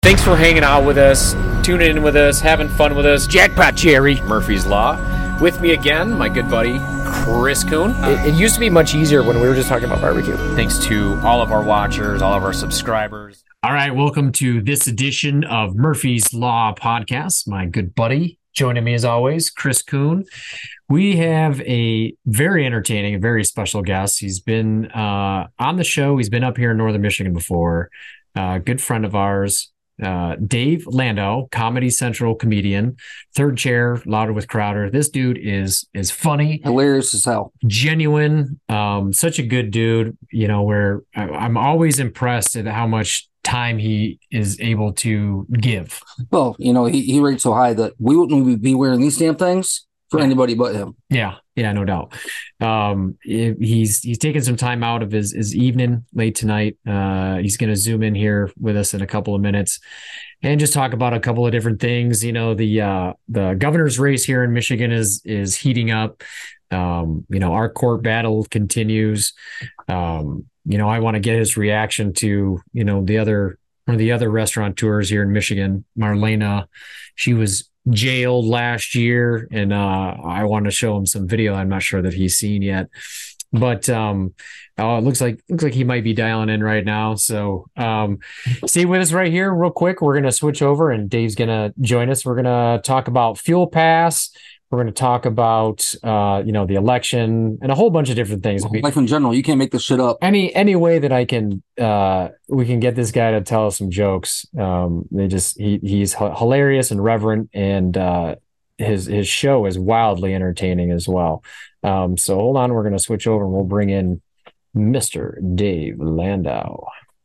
Thanks for hanging out with us, tuning in with us, having fun with us. Jackpot Jerry, Murphy's Law. With me again, my good buddy, Chris Kuhn. It used to be much easier when we were just talking about barbecue. Thanks to all of our watchers, all of our subscribers. All right, welcome to this edition of Murphy's Law Podcast. My good buddy, joining me as always, Chris Kuhn. We have a very entertaining, very special guest. He's been on the show. He's been up here in Northern Michigan before. Good friend of ours. Dave Landau, Comedy Central comedian, third chair, Louder with Crowder. This dude is funny, Hilarious as hell, genuine, such a good dude. You know, where I'm always impressed at how much time he is able to give. Well, you know, he rates so high that we wouldn't be wearing these damn things for anybody but him. Yeah, no doubt. He's taking some time out of his evening late tonight. He's going to zoom in here with us in a couple of minutes and just talk about a couple of different things. You know, the governor's race here in Michigan is heating up. You know, our court battle continues. You know, I want to get his reaction to, you know, one of the other restaurateurs here in Michigan, Marlena. She was jailed last year, and I want to show him some video I'm not sure that he's seen yet. But it looks like he might be dialing in right now. So stay with us right here real quick. We're going to switch over, and Dave's going to join us. We're going to talk about Fuel Pass. We're going to talk about, you know, the election and a whole bunch of different things. Life in general, you can't make this shit up. Any way that I can, we can get this guy to tell us some jokes. He's hilarious and reverent, and his show is wildly entertaining as well. So hold on, we're going to switch over and we'll bring in Mr. Dave Landau.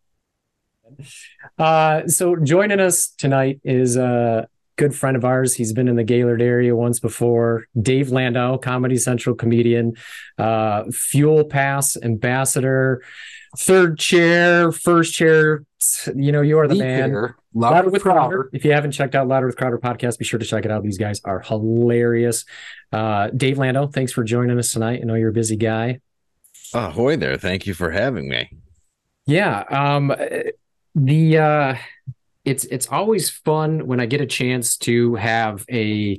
So joining us tonight is good friend of ours. He's been in the Gaylord area once before. Dave Landau, Comedy Central comedian, Fuel Pass ambassador, third chair, first chair. You know, you are the man. Louder with Crowder. If you haven't checked out Louder with Crowder podcast, be sure to check it out. These guys are hilarious. Dave Landau, thanks for joining us tonight. I know you're a busy guy. Ahoy there. Thank you for having me. Yeah. It's always fun when I get a chance to have a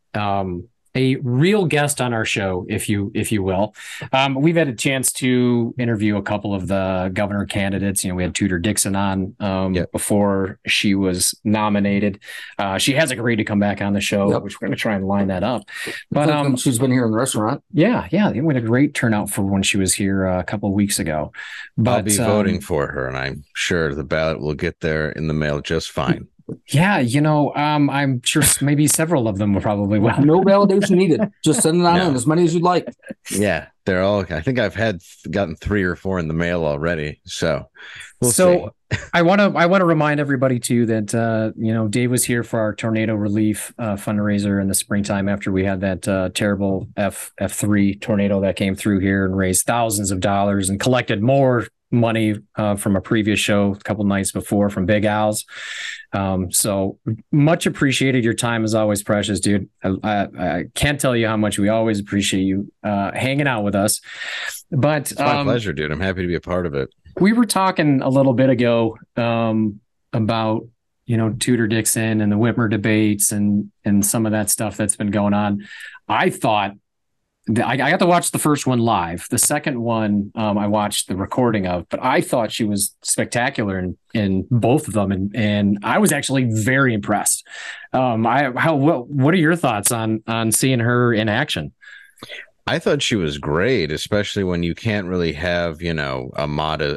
real guest on our show, if you will. We've had a chance to interview a couple of the governor candidates. You know, we had Tudor Dixon on before she was nominated. She has agreed to come back on the show, which we're going to try and line that up. But she's been here in the restaurant. Yeah, we had a great turnout for when she was here a couple of weeks ago. But I'll be voting for her, and I'm sure the ballot will get there in the mail just fine. Yeah, you know, I'm sure maybe several of them will probably will. No validation needed. Just send it on in as many as you'd like. Yeah, they're all. I think I've gotten 3 or 4 in the mail already. So we'll see. I want to remind everybody too that you know, Dave was here for our tornado relief fundraiser in the springtime after we had that terrible F3 tornado that came through here and raised thousands of dollars and collected more money from a previous show a couple nights before from Big Al's. So much appreciated. Your time is always precious, dude. I can't tell you how much we always appreciate you hanging out with us. But it's my pleasure, dude. I'm happy to be a part of it. We were talking a little bit ago about, you know, Tudor Dixon and the Whitmer debates and some of that stuff that's been going on. I thought I got to watch the first one live. The second one I watched the recording of, but I thought she was spectacular in both of them, and I was actually very impressed. What are your thoughts on seeing her in action? I thought she was great, especially when you can't really have, you know, a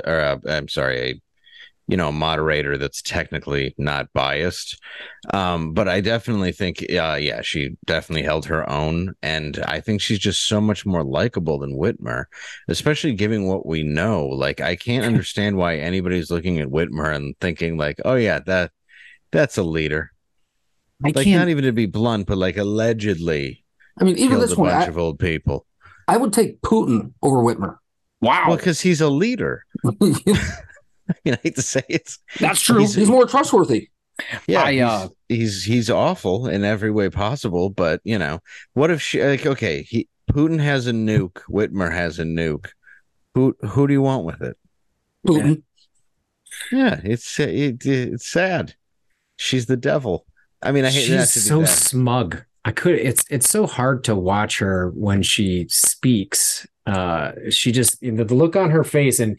moderator that's technically not biased. But I definitely think, she definitely held her own. And I think she's just so much more likable than Whitmer, especially given what we know. Like, I can't understand why anybody's looking at Whitmer and thinking like, oh yeah, that's a leader. Not even to be blunt, but like allegedly. I mean, even this one, a bunch of old people. I would take Putin over Whitmer. Wow. Well, because he's a leader. I hate to say it. That's true. He's more trustworthy. Yeah, he's awful in every way possible. But you know, what if Putin has a nuke, Whitmer has a nuke. Who do you want with it? Putin. Yeah, it's sad. She's the devil. I mean, I hate that to She's be so that. smug. It's so hard to watch her when she speaks. She just, the look on her face, and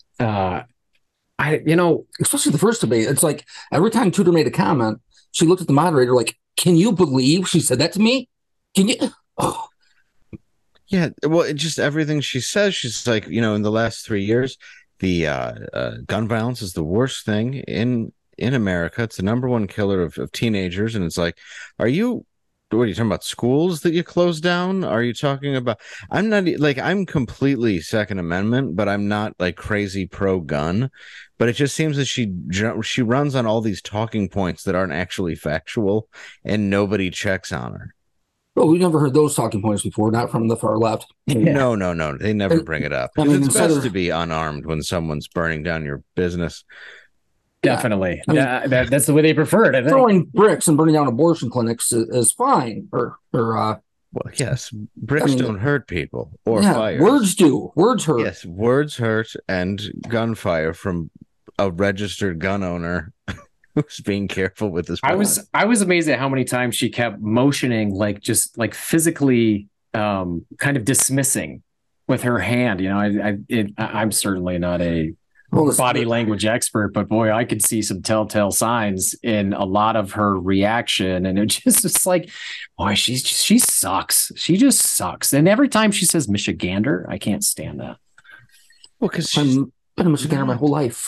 especially the first debate, it's like every time Tudor made a comment, she looked at the moderator like, "Can you believe she said that to me? Can you?" Oh. Yeah, well, just everything she says, she's like, in the last 3 years, the gun violence is the worst thing in America. It's the number one killer of teenagers, and it's like, what are you talking about? Schools that you closed down? Are you talking about? I'm not like, I'm completely Second Amendment, but I'm not like crazy pro gun. But it just seems that she runs on all these talking points that aren't actually factual, and nobody checks on her. Well, we never heard those talking points before, not from the far left. No, they never bring it up. I mean, It's best to be unarmed when someone's burning down your business. definitely. I mean, That's the way they prefer it. I think. Throwing bricks and burning down abortion clinics is fine. Well, yes, bricks don't hurt people or fire. Words do. Words hurt. Yes, words hurt, and gunfire from a registered gun owner who's being careful with his. I was amazed at how many times she kept motioning, like just like physically, kind of dismissing with her hand. I'm certainly not a body language expert, but boy, I could see some telltale signs in a lot of her reaction, and it's like, boy, she sucks. She just sucks. And every time she says Michigander, I can't stand that. Well, because I've been a Michigander my whole life.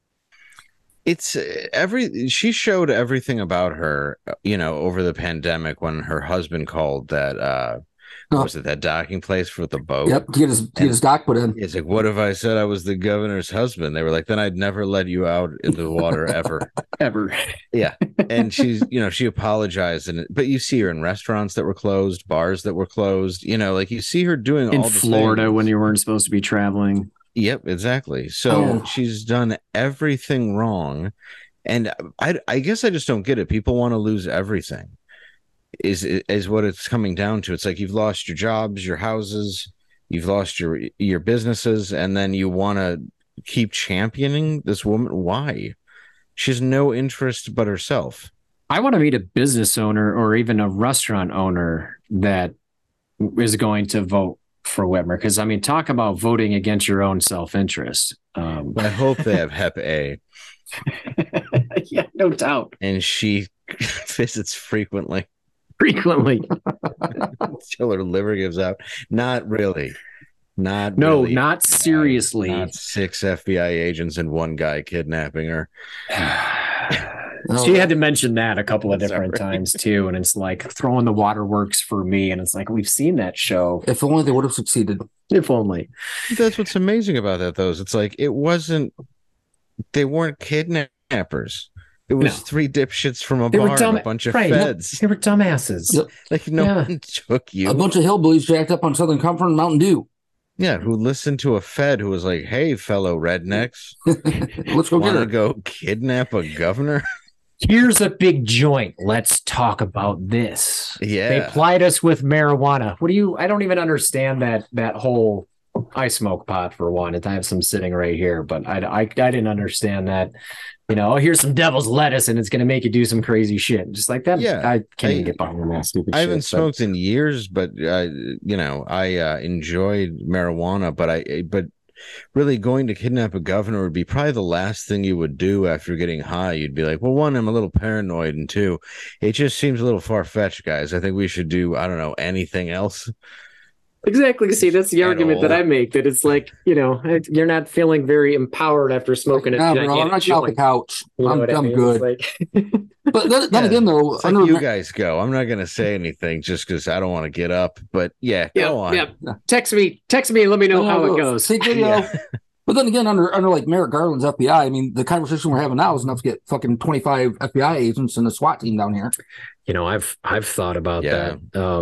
It's she showed everything about her, over the pandemic when her husband called that, was it that docking place for the boat? Yep, to get his dock put in. It's like, what if I said I was the governor's husband? They were like, then I'd never let you out into the water ever. Ever. Yeah. And she's, she apologized. But you see her in restaurants that were closed, bars that were closed, like you see her doing in all the Florida things. when you weren't supposed to be traveling. Yep, exactly. So she's done everything wrong. And I guess I just don't get it. People want to lose everything is what it's coming down to. It's like you've lost your jobs, your houses, you've lost your businesses, and then you want to keep championing this woman. Why? She has no interest but herself. I want to meet a business owner or even a restaurant owner that is going to vote for Whitmer, because I mean, talk about voting against your own self-interest. I hope they have Hep A. Yeah, no doubt. And she visits frequently till her liver gives out. Not really. Not seriously. Not 6 FBI agents and 1 guy kidnapping her. She had to mention that a couple of different times too, and it's like throwing the waterworks for me, and it's like, we've seen that show. If only they would have succeeded. If only. That's what's amazing about that, though. Is it's like they weren't kidnappers. It was 3 dipshits from a bar and a bunch of feds. They were dumbasses. Yep. Like one took you. A bunch of hillbillies jacked up on Southern Comfort and Mountain Dew. Yeah, who listened to a Fed who was like, "Hey, fellow rednecks, let's go go kidnap a governor." Here's a big joint. Let's talk about this. Yeah. They plied us with marijuana. I don't even understand that whole, I smoke pot for one, and I have some sitting right here, but I didn't understand that, here's some devil's lettuce and it's going to make you do some crazy shit. Just like that. Yeah. I can't even get behind that stupid shit. I haven't smoked in years, but I enjoyed marijuana, but really going to kidnap a governor would be probably the last thing you would do after getting high. You'd be like, well, 1, I'm a little paranoid, and 2, it just seems a little far-fetched, guys. I think we should do, I don't know, anything else. Exactly. See, that's the argument that I make, that it's like, you're not feeling very empowered after smoking a gigantic I'm not off the couch. I'm good. Like... But then again, though, it's like you guys go. I'm not going to say anything just because I don't want to get up. But go on. Yeah. Text me. Let me know how it goes. Take video. But then again, under like Merrick Garland's FBI, I mean, the conversation we're having now is enough to get fucking 25 FBI agents and a SWAT team down here. I've thought about that.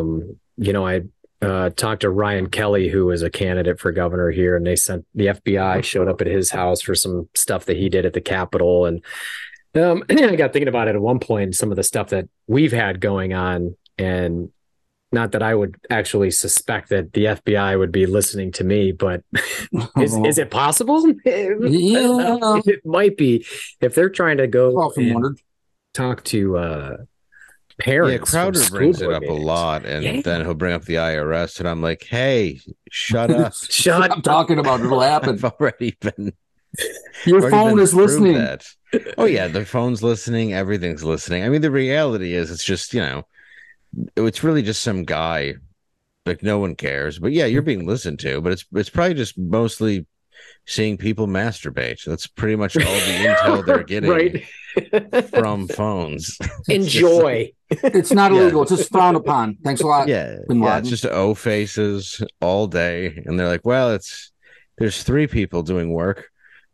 I talked to Ryan Kelly, who was a candidate for governor here, and the FBI showed up at his house for some stuff that he did at the Capitol. And I got thinking about it at one point, some of the stuff that we've had going on, and not that I would actually suspect that the FBI would be listening to me, but is it possible? Yeah. It might be, if they're trying to go talk to parents. Yeah, Crowder from brings school it board up a meetings. lot, and Yeah. then he'll bring up the IRS, and I'm like, hey, shut up. Stop talking about it. It'll happen. I've already been. Your already phone been is through listening. That. Oh yeah, the phone's listening. Everything's listening. I mean, the reality is, it's just it's really just some guy. Like no one cares. But yeah, you're being listened to. But it's probably just mostly seeing people masturbate. That's pretty much all the intel they're getting Right. from phones. Enjoy. It's not Yeah. illegal. It's just frowned upon. Thanks a lot. Yeah, Bin yeah, Laden. it's just O faces all day, and they're like, "Well, there's 3 people doing work."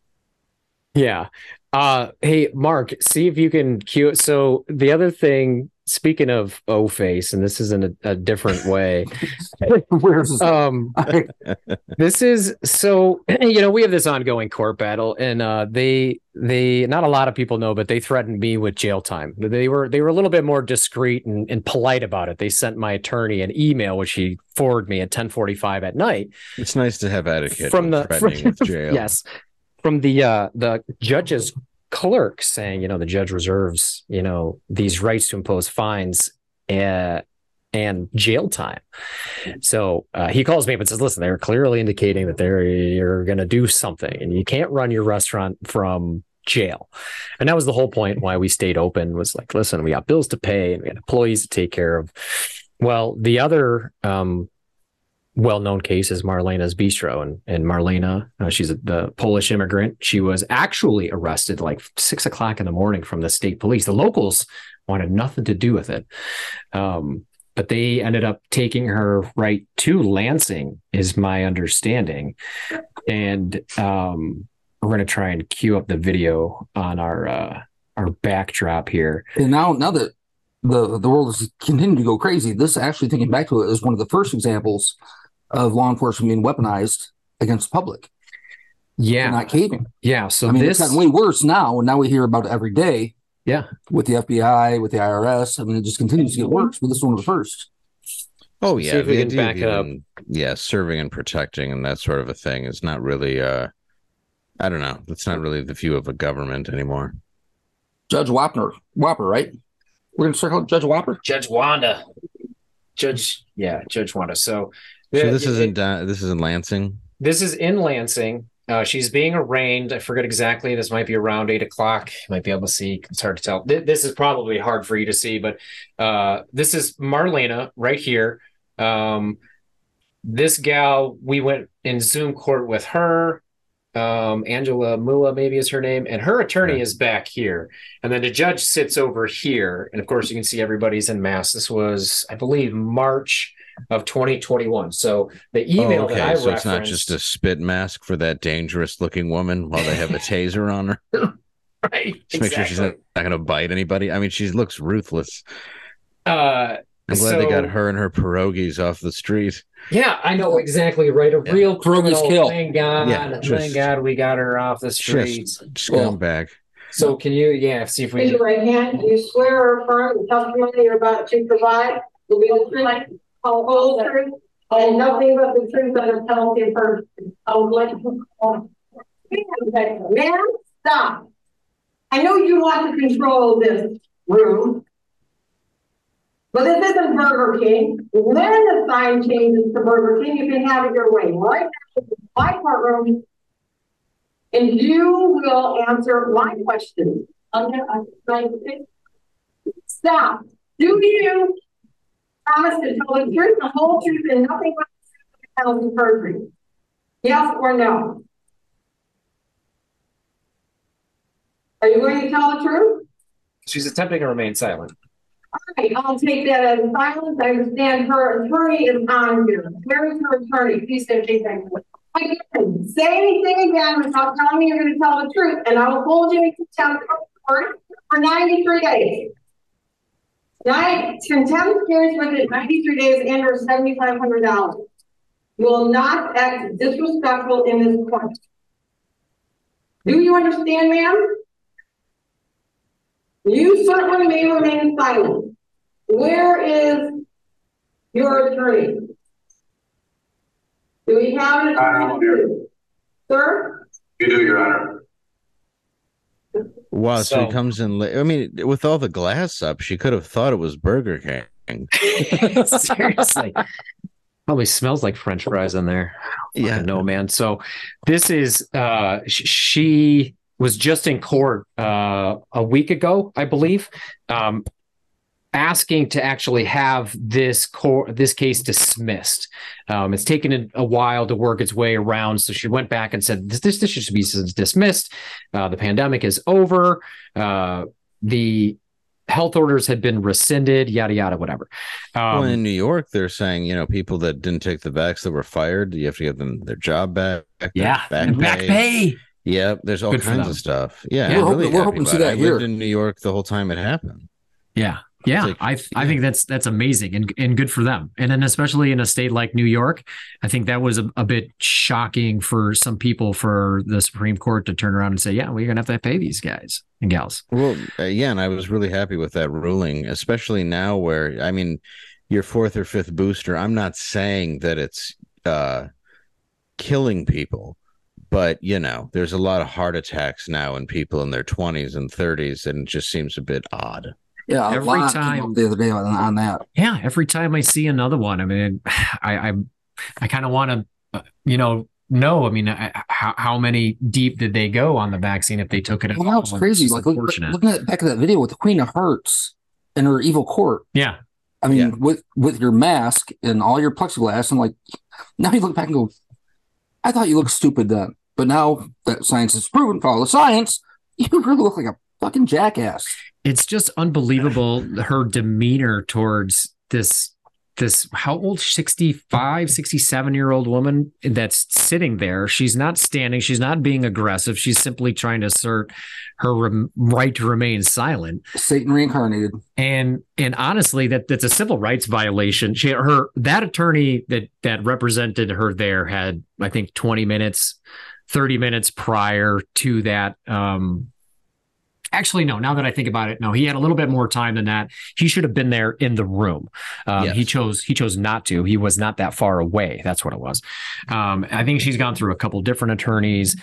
Yeah. Hey, Mark, see if you can cue it. So the other thing, speaking of O-face, and this is in a different way. Where's this? This is so, we have this ongoing court battle, and they not a lot of people know, but they threatened me with jail time. They were a little bit more discreet and polite about it. They sent my attorney an email, which he forwarded me at 10:45 at night. It's nice to have etiquette From when the threatening with jail. Yes. From the judge's clerk saying, the judge reserves, these rights to impose fines and jail time. So he calls me up and says, listen, they're clearly indicating that you're going to do something and you can't run your restaurant from jail. And that was the whole point why we stayed open, was like, listen, we got bills to pay and we got employees to take care of. Well, the other well-known case is Marlena's Bistro, and Marlena, she's the Polish immigrant. She was actually arrested like 6 o'clock in the morning from the state police. The locals wanted nothing to do with it, but they ended up taking her right to Lansing, is my understanding. And we're going to try and cue up the video on our backdrop here. And now that the world is continuing to go crazy, this, actually thinking back to it, is one of the first examples of law enforcement being weaponized against the public. Yeah. They're not caving. Yeah. So it's gotten way worse now, and now we hear about it every day. Yeah. With the FBI, with the IRS. It just continues to get worse, but this is one of the first. Oh yeah. See if we can back it up. Yeah, serving and protecting and that sort of a thing is not really I don't know. That's not really the view of a government anymore. Judge Whopper, right? We're going to start calling Judge Whopper? Judge Wanda. Judge Wanda. So this is in Lansing. This is in Lansing. She's being arraigned. I forget exactly. This might be around 8 o'clock. You might be able to see. It's hard to tell. This is probably hard for you to see, but this is Marlena right here. This gal, we went in Zoom court with her. Angela Mua maybe is her name, and her attorney is back here, and then the judge sits over here, and of course you can see everybody's in mass. This was, I believe, March of 2021. So the email that I referenced, it's not just a spit mask for that dangerous looking woman while they have a taser on her. Right? Just make sure she's not going to bite anybody. She looks ruthless. I'm glad they got her and her pierogies off the street. Yeah, I know exactly, right? Real criminal. Kill. Thank God. Yeah, Thank God we got her off the streets. Scumbag. So can you, see if we Raise your right hand. Do you swear or affirm the testimony you're about to provide will be the truth, whole truth, and nothing but the truth under penalty of perjury? I would like to... Man, stop. I know you want to control this room, but this isn't Burger King. When the sign changes to Burger King, you can have it your way. Right now, my courtroom, and you will answer my questions. Stop. Do you promise to tell the truth, the whole truth, and nothing but the penalty of perjury? Yes or no? Are you going to tell the truth? She's attempting to remain silent. All right, I'll take that as silence. I understand her attorney is on here. Where is her attorney? Please say anything. Again, say anything again without telling me you're going to tell the truth, and I will hold you in contempt for 93 days. Contempt carries with it 93 days and or $7,500. You will not act disrespectful in this court. Do you understand, ma'am? You certainly may remain silent. Where is your attorney? Do we have an attorney? Sir? You do, Your Honor. Wow, so he So comes in late. I mean, with all the glass up, she could have thought it was Burger King. seriously, probably smells like French fries in there. Yeah. No, man. So this is she was just in court a week ago, I believe, asking to actually have this case dismissed. It's taken a while to work its way around, so she went back and said this should be dismissed. The pandemic is over. The health orders had been rescinded, yada yada, whatever. Well, in New York, they're saying, people that didn't take the vax that were fired, you have to give them their job back. Yeah, back pay. Yeah, there's all Good for kinds them. of stuff. Yeah, We're I'm really hoping- we're happy hoping to see about it. that I here. lived in New York the whole time it happened. Yeah. I think that's amazing and good for them. And then especially in a state like New York, I think that was a bit shocking for some people for the Supreme Court to turn around and say, yeah, we're going to have to pay these guys and gals. Well, yeah, and I was really happy with that ruling, especially now where, I mean, your fourth or fifth booster, I'm not saying that it's killing people, but, there's a lot of heart attacks now in people in their 20s and 30s, and it just seems a bit odd. Yeah, Every lot time- came up the other day on that. Yeah. Every time I see another one, I mean, I kind of want to, know, I mean, how many deep did they go on the vaccine if they took it at Well, now it's all? crazy. just Like unfortunate. looking at back at that video with the Queen of Hearts and her evil court. Yeah. I mean, Yeah. with your mask and all your plexiglass, and like now you look back and go, I thought you looked stupid then, but now that science is proven, follow the science, you really look like a fucking jackass. It's just unbelievable her demeanor towards this how old, 65, 67-year-old woman that's sitting there. She's not standing, she's not being aggressive, she's simply trying to assert her right to remain silent. Satan reincarnated. And honestly, that's a civil rights violation. That attorney that represented her there had, I think, 20 minutes, 30 minutes prior to that. Actually, no, now that I think about it, no, he had a little bit more time than that. He should have been there in the room. Yes. He chose not to. He was not that far away. That's what it was. I think she's gone through a couple different attorneys.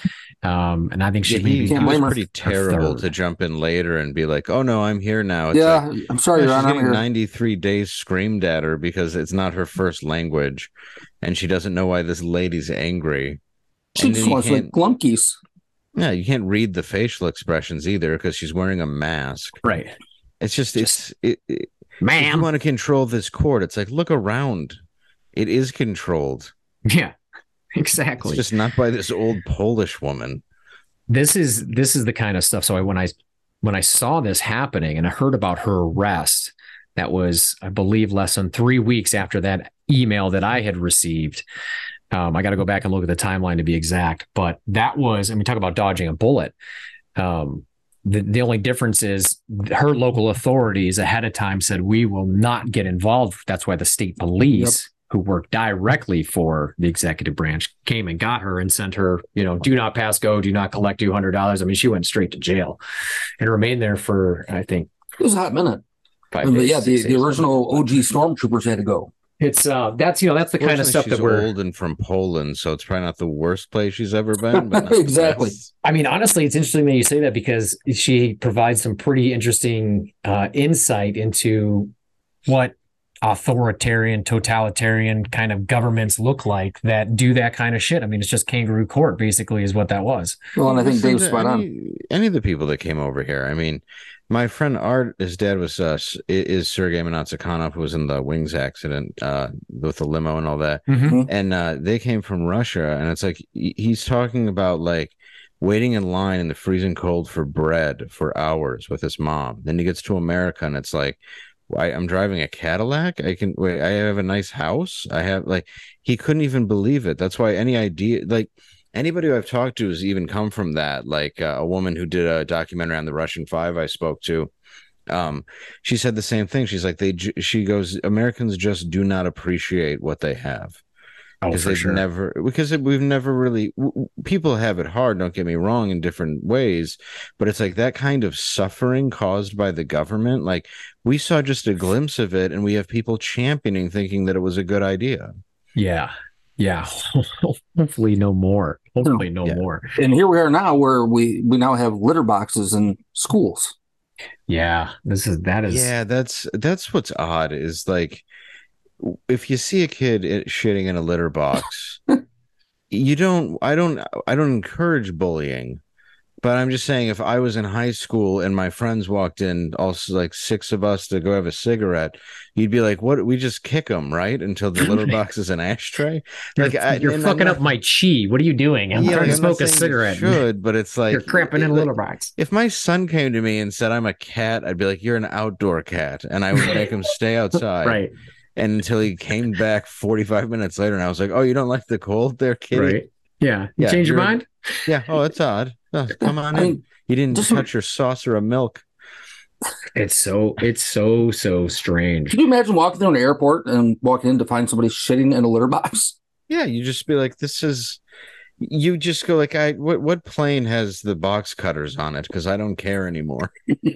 And I think she He can't was blame her. pretty terrible to jump in later and be like, oh, no, I'm here now. It's Yeah, like, I'm sorry, yeah, Your she's Honor. I'm getting here. 93 days screamed at her because it's not her first language, and she doesn't know why this lady's angry. She And just then you wants like can't- glumkies. Yeah, you can't read the facial expressions either because she's wearing a mask. right. It's just if you Ma'am. want to control this court, it's like, look around. It is controlled. Yeah, It's exactly. just not by this old Polish woman. This is the kind of stuff. So when I saw this happening and I heard about her arrest, that was, I believe, less than 3 weeks after that email that I had received. I got to go back and look at the timeline to be exact, but that was, talk about dodging a bullet. The only difference is her local authorities ahead of time said, we will not get involved. That's why the state police, who work directly for the executive branch, came and got her and sent her, do not pass go, do not collect $200. I mean, she went straight to jail and remained there for, I think, It was a hot minute. 5 But days. yeah, 6 the days. original OG stormtroopers had to go. It's that's the kind of Fortunately, stuff she's that we're old and from Poland, so it's probably not the worst place she's ever been. But not the Exactly. best. honestly, it's interesting that you say that because she provides some pretty interesting insight into what authoritarian, totalitarian kind of governments look like that do that kind of shit. I mean, it's just kangaroo court, basically, is what that was. Well, and I think Listen Dave's to spot on. any of the people that came over here. I mean, my friend Art, his dad was is Sergei Monotsikhanov, who was in the Wings accident with the limo and all that. And they came from Russia, and it's like he's talking about like waiting in line in the freezing cold for bread for hours with his mom. Then he gets to America, and it's like, I'm driving a Cadillac. I have a nice house. I have he couldn't even believe it. That's why any idea, anybody who I've talked to has even come from that. Like a woman who did a documentary on the Russian Five I spoke to. She said the same thing. She's like, she goes, Americans just do not appreciate what they have. Oh, Because for sure. we've never really, people have it hard, don't get me wrong, in different ways, but it's like that kind of suffering caused by the government. Like we saw just a glimpse of it, and we have people championing, thinking that it was a good idea. Yeah. Yeah. Hopefully no more. Hopefully no Yeah. more. And here we are now, where we now have litter boxes in schools. Yeah, that is. Yeah, that's what's odd is like if you see a kid shitting in a litter box, I don't encourage bullying, but I'm just saying if I was in high school and my friends walked in, also like six of us to go have a cigarette, you'd be like, "What? We just kick them, right? Until the litter box is an ashtray." Like You're fucking up my chi. What are you doing? I'm trying to I'm not smoke a saying you cigarette. should, but it's like You're crapping in a like, litter box. if my son came to me and said I'm a cat, I'd be like, "You're an outdoor cat," and I would make him stay outside. Right. And until he came back 45 minutes later, and I was like, "Oh, you don't like the cold there, kitty?" Right. Yeah. You Yeah, change your you're- mind? Yeah. Oh, that's odd. Oh, come on I in. mean, You didn't just- touch your saucer of milk. It's so strange. Can you imagine walking through an airport and walking in to find somebody shitting in a litter box? Yeah, you just be like, "This is." You just go like, what plane has the box cutters on it? Because I don't care anymore.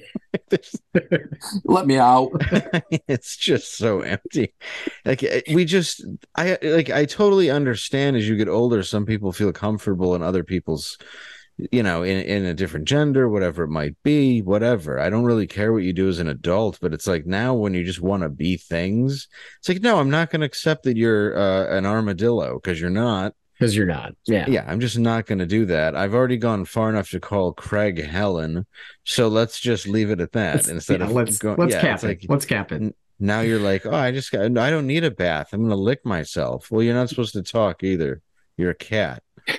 Let me out. It's just so empty. Like I totally understand as you get older, some people feel comfortable in other people's, in a different gender, whatever it might be, whatever. I don't really care what you do as an adult, but it's like now when you just want to be things, it's like, no, I'm not going to accept that you're an armadillo because you're not. Because you're not. Yeah. Yeah, I'm just not going to do that. I've already gone far enough to call Craig Helen, so let's just leave it at that Let's cap it. Let's cap it. Now you're like, oh, I don't need a bath. I'm going to lick myself. Well, you're not supposed to talk either. You're a cat.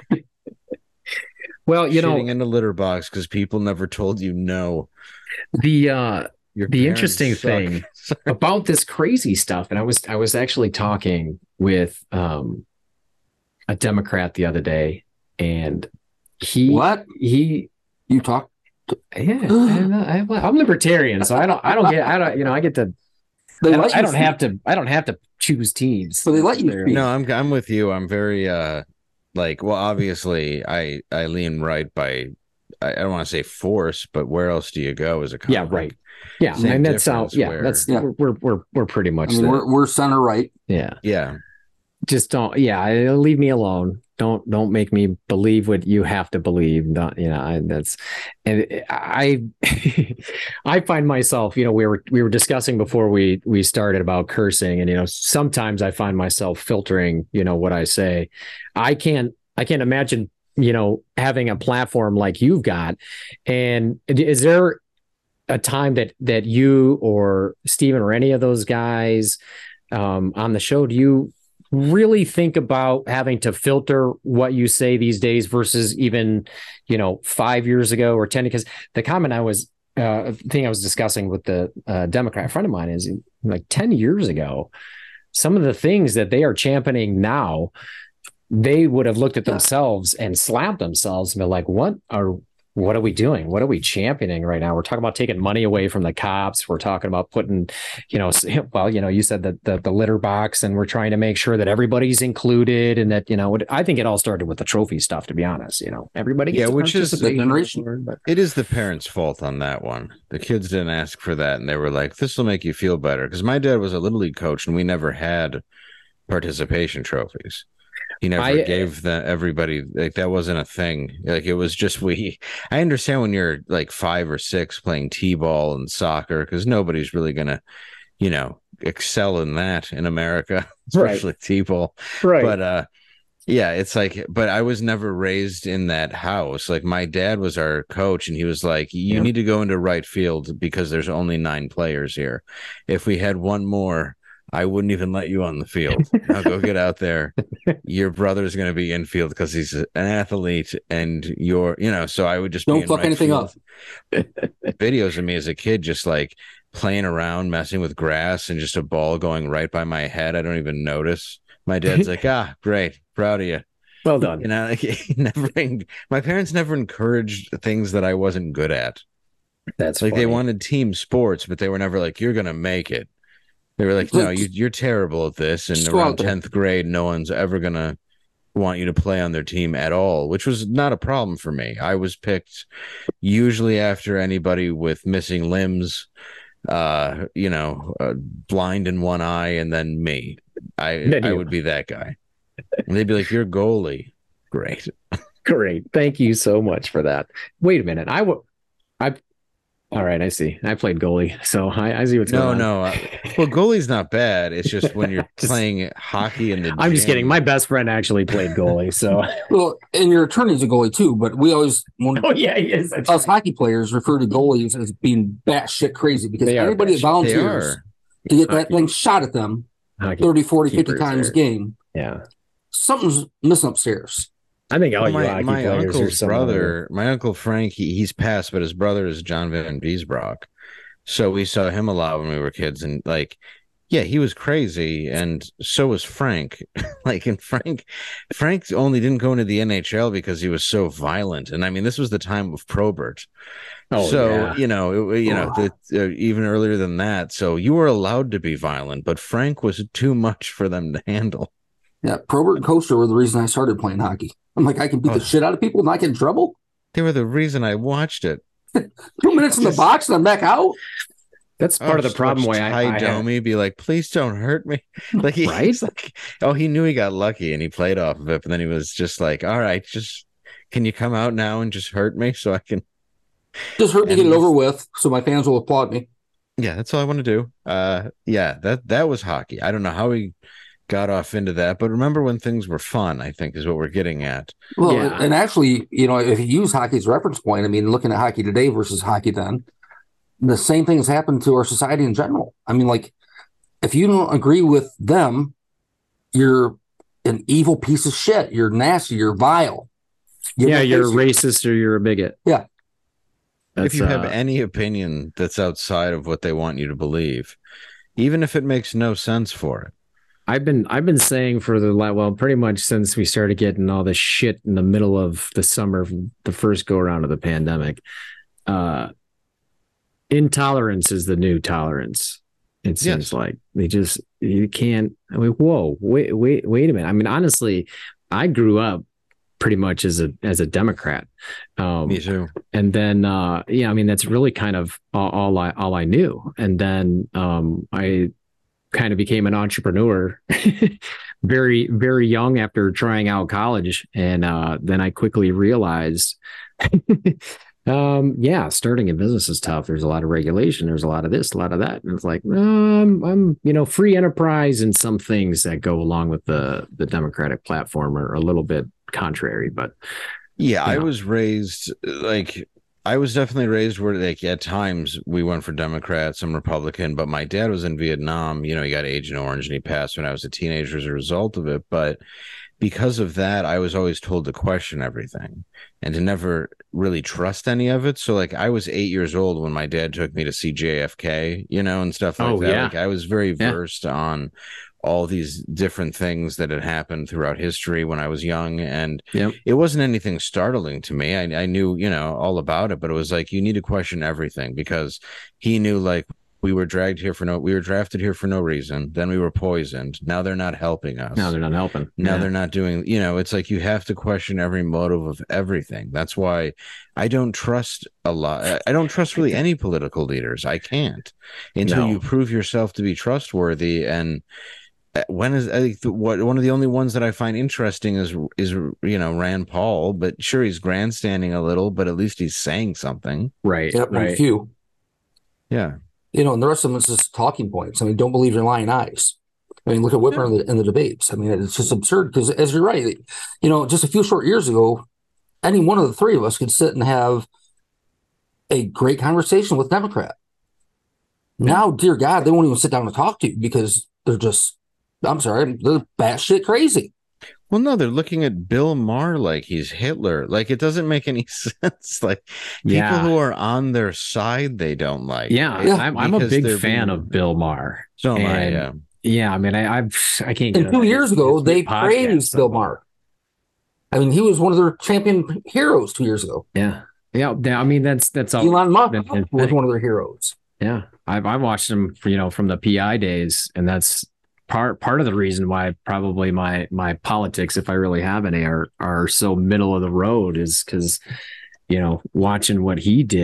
Well, Shitting in the litter box because people never told you no. The Your interesting parents thing suck. about this crazy stuff, and I was actually talking with a Democrat the other day, and You talk? yeah, I'm libertarian, so I get to I don't have to choose teams. So they let you speak. No, I'm with you. I'm very obviously I lean right by I don't want to say force, but where else do you go as a comic? Yeah, right. Yeah, Same and that's how. difference Yeah, where- that's Yeah. we're pretty much. I mean, we're center right. yeah. Yeah. Just don't. Yeah, leave me alone. Don't make me believe what you have to believe. I I find myself. We were discussing before we started about cursing, and sometimes I find myself filtering. What I say. I can't imagine. Having a platform like you've got, and is there a time that you or Steven or any of those guys on the show, do you really think about having to filter what you say these days versus even 5 years ago or 10? Because the comment I was discussing with the Democrat friend of mine is like 10 years ago, some of the things that they are championing now, they would have looked at themselves and slapped themselves and been like, what are we doing? What are we championing right now? We're talking about taking money away from the cops. We're talking about putting, you said that the litter box, and we're trying to make sure that everybody's included, and that, I think it all started with the trophy stuff, to be honest. Everybody gets which is the generation. but It is the parents' fault on that one. The kids didn't ask for that, and they were like, "This will make you feel better." Because my dad was a little league coach, and we never had participation trophies. He never gave everybody, like, that wasn't a thing. Like, it was just I understand when you're like 5 or 6 playing t-ball and soccer, because nobody's really gonna excel in that in America, especially t-ball. right. But yeah, it's like, but I was never raised in that house. Like, my dad was our coach, and he was like, you need to go into right field because there's only 9 players here. If we had one more, I wouldn't even let you on the field. Now go get out there. Your brother's going to be infield because he's an athlete, and so I would just Don't be in fuck right anything field. up. Videos of me as a kid just like playing around, messing with grass, and just a ball going right by my head. I don't even notice. My dad's like, great, proud of you. Well done. My parents never encouraged things that I wasn't good at. That's like funny. They wanted team sports, but they were never like, you're going to make it. They were like, no, you're terrible at this. And around 10th grade, no one's ever going to want you to play on their team at all, which was not a problem for me. I was picked usually after anybody with missing limbs, blind in one eye, and then me. I would be that guy. And they'd be like, you're goalie. Great. Great. Thank you so much for that. Wait a minute. All right. I see. I played goalie, so I see what's going on. Well, goalie's not bad. It's just when you're Just- playing hockey in the I'm just gym. kidding. My best friend actually played goalie, so. Well, and your attorney's a goalie too, but we always, when Oh yeah, he is. That's us right. hockey players refer to goalies as being batshit crazy because They are everybody that batshit. They volunteers are. to get that thing shot at them Hockey 30, 40, 50 keepers times there. a game, Yeah, something's missing upstairs. I think all you my hockey players are uncle's some other- brother, my uncle Frank, he's passed, but his brother is John Van Biesbrock. So we saw him a lot when we were kids, and like, yeah, he was crazy, and so was Frank. Like, and Frank only didn't go into the NHL because he was so violent, and I mean, this was the time of Probert. Oh, So yeah. even earlier than that. So you were allowed to be violent, but Frank was too much for them to handle. Yeah, Probert and Coaster were the reason I started playing hockey. I'm like, I can beat the shit out of people and not get in trouble. They were the reason I watched it. 2 minutes in the box and I'm back out. That's part of the just problem. watch Why Ty I have- Domi be like, please don't hurt me. Like Right? he's like, oh, he knew he got lucky and he played off of it, but then he was just like, all right, just can you come out now and just hurt me so I can? Just hurt to get it And- over with so my fans will applaud me. Yeah, that's all I want to do. Yeah, that was hockey. I don't know how we got off into that, but remember when things were fun, I think is what we're getting at. Well, Yeah. and actually, if you use hockey as a reference point, I mean, looking at hockey today versus hockey then, the same thing has happened to our society in general. I mean, like, if you don't agree with them, you're an evil piece of shit. You're nasty. You're vile. Yeah, you're basically- racist or you're a bigot. Yeah. That's, If you have any opinion that's outside of what they want you to believe, even if it makes no sense for it. I've been saying for pretty much since we started getting all this shit in the middle of the summer, the first go around of the pandemic. Intolerance is the new tolerance. It seems Yes. like you can't. I mean, whoa, wait a minute. I mean, honestly, I grew up pretty much as a Democrat. Me too. And then, I mean, that's really kind of all I knew. And then I kind of became an entrepreneur very, very young after trying out college. And then I quickly realized, starting a business is tough. There's a lot of regulation. There's a lot of this, a lot of that. And it's like, I'm free enterprise and some things that go along with the Democratic platform are a little bit contrary, but Yeah, I know. was raised I was definitely raised where like at times we went for Democrat, some Republican, but my dad was in Vietnam. He got Agent Orange and he passed when I was a teenager as a result of it. But because of that, I was always told to question everything and to never really trust any of it. So like I was 8 years old when my dad took me to see JFK, and stuff like Oh, that. yeah. Like I was very Yeah. versed on all these different things that had happened throughout history when I was young. And Yep. it wasn't anything startling to me. I knew, all about it, but it was like, you need to question everything because he knew like we were drafted here for no reason. Then we were poisoned. Now they're not helping us. now they're not helping. Now Yeah. they're not doing, it's like you have to question every motive of everything. That's why I don't trust a lot. I don't trust really any political leaders. I can't until No. you prove yourself to be trustworthy. And one of the only ones that I find interesting is Rand Paul, but sure, he's grandstanding a little, but at least he's saying something. Right. Yep, and right. a few. Yeah. And the rest of them is just talking points. I mean, don't believe your lying eyes. I mean, look at Whitmer in the debates. I mean, it's just absurd because, as you're right, just a few short years ago, any one of the three of us could sit and have a great conversation with Democrat. Now, dear God, they won't even sit down and talk to you because they're just, I'm sorry, they're batshit crazy. Well, no, they're looking at Bill Maher like he's Hitler. Like it doesn't make any sense. Like people Yeah. who are on their side, they don't like. Yeah, Yeah. I'm a Because big they're fan being- of Bill Maher. So am I, And- yeah. Yeah, I mean, I can't. And 2 years ago, they praised Bill Maher. Maher. I mean, he was one of their champion heroes 2 years ago. Yeah. I mean, that's all. Elon Musk been- was one of their heroes. Yeah, I watched him, from the PI days, and that's part of the reason why probably my politics, if I really have any, are so middle of the road, is because watching what he did,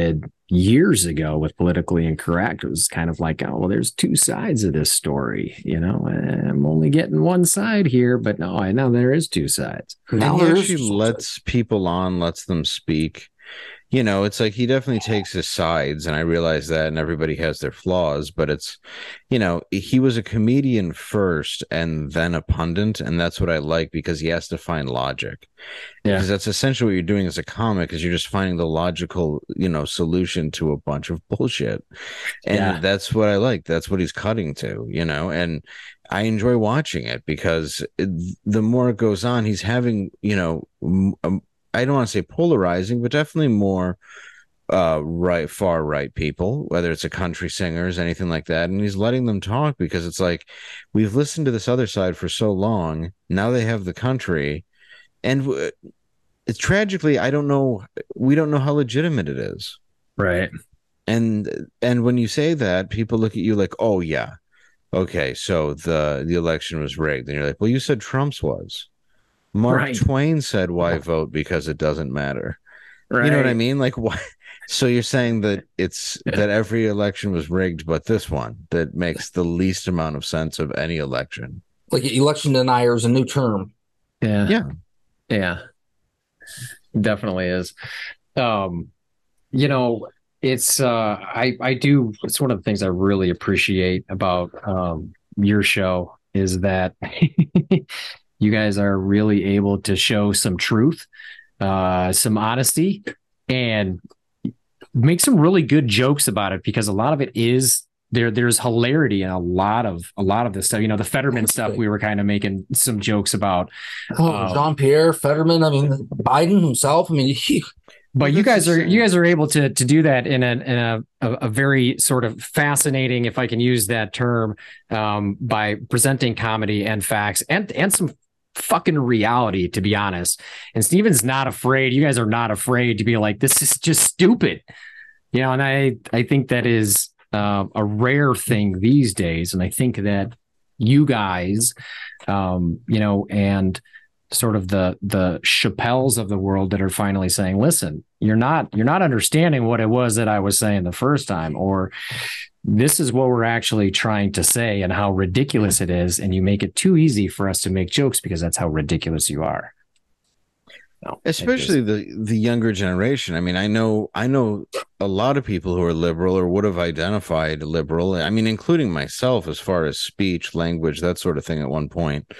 years ago with Politically Incorrect. It was kind of like, oh, well, there's two sides of this story. I'm only getting one side here, but no, I know there is two sides. Now And he there actually is lets people on, lets them speak. It's like he definitely takes his sides, and I realize that, and everybody has their flaws, but it's, he was a comedian first and then a pundit, and that's what I like, because he has to find logic. Yeah. Because that's essentially what you're doing as a comic, is you're just finding the logical, solution to a bunch of bullshit. And that's what I like. That's what he's cutting to, and I enjoy watching it, because the more it goes on, he's having, I don't want to say polarizing, but definitely more far right people, whether it's a country singers, anything like that. And he's letting them talk, because it's like, we've listened to this other side for so long. Now they have the country. And it's tragically, we don't know how legitimate it is. Right. And when you say that, people look at you like, oh yeah, okay, so the election was rigged. And you're like, well, you said Trump's was. Mark Twain said, why vote? Because it doesn't matter. Right. You know what I mean? Like, why? So you're saying that that every election was rigged, but this one, that makes the least amount of sense of any election. Like election denier is a new term. Yeah. Definitely is. It's it's one of the things I really appreciate about your show is that you guys are really able to show some truth, some honesty, and make some really good jokes about it, because a lot of it is there's hilarity in a lot of this stuff. The Fetterman stuff, we were kind of making some jokes about. Jean-Pierre Fetterman, Biden himself. But you guys are able to do that in a very sort of fascinating, if I can use that term, by presenting comedy and facts and some fucking reality, to be honest. And Steven's not afraid. You guys are not afraid to be like, this is just stupid. And I think that is a rare thing these days. And I think that you guys, and sort of the Chappelles of the world that are finally saying, listen, you're not understanding what it was that I was saying the first time, or this is what we're actually trying to say and how ridiculous it is. And you make it too easy for us to make jokes because that's how ridiculous you are. Especially the younger generation. I know a lot of people who are liberal or would have identified liberal, including myself, as far as speech, language, that sort of thing at one point.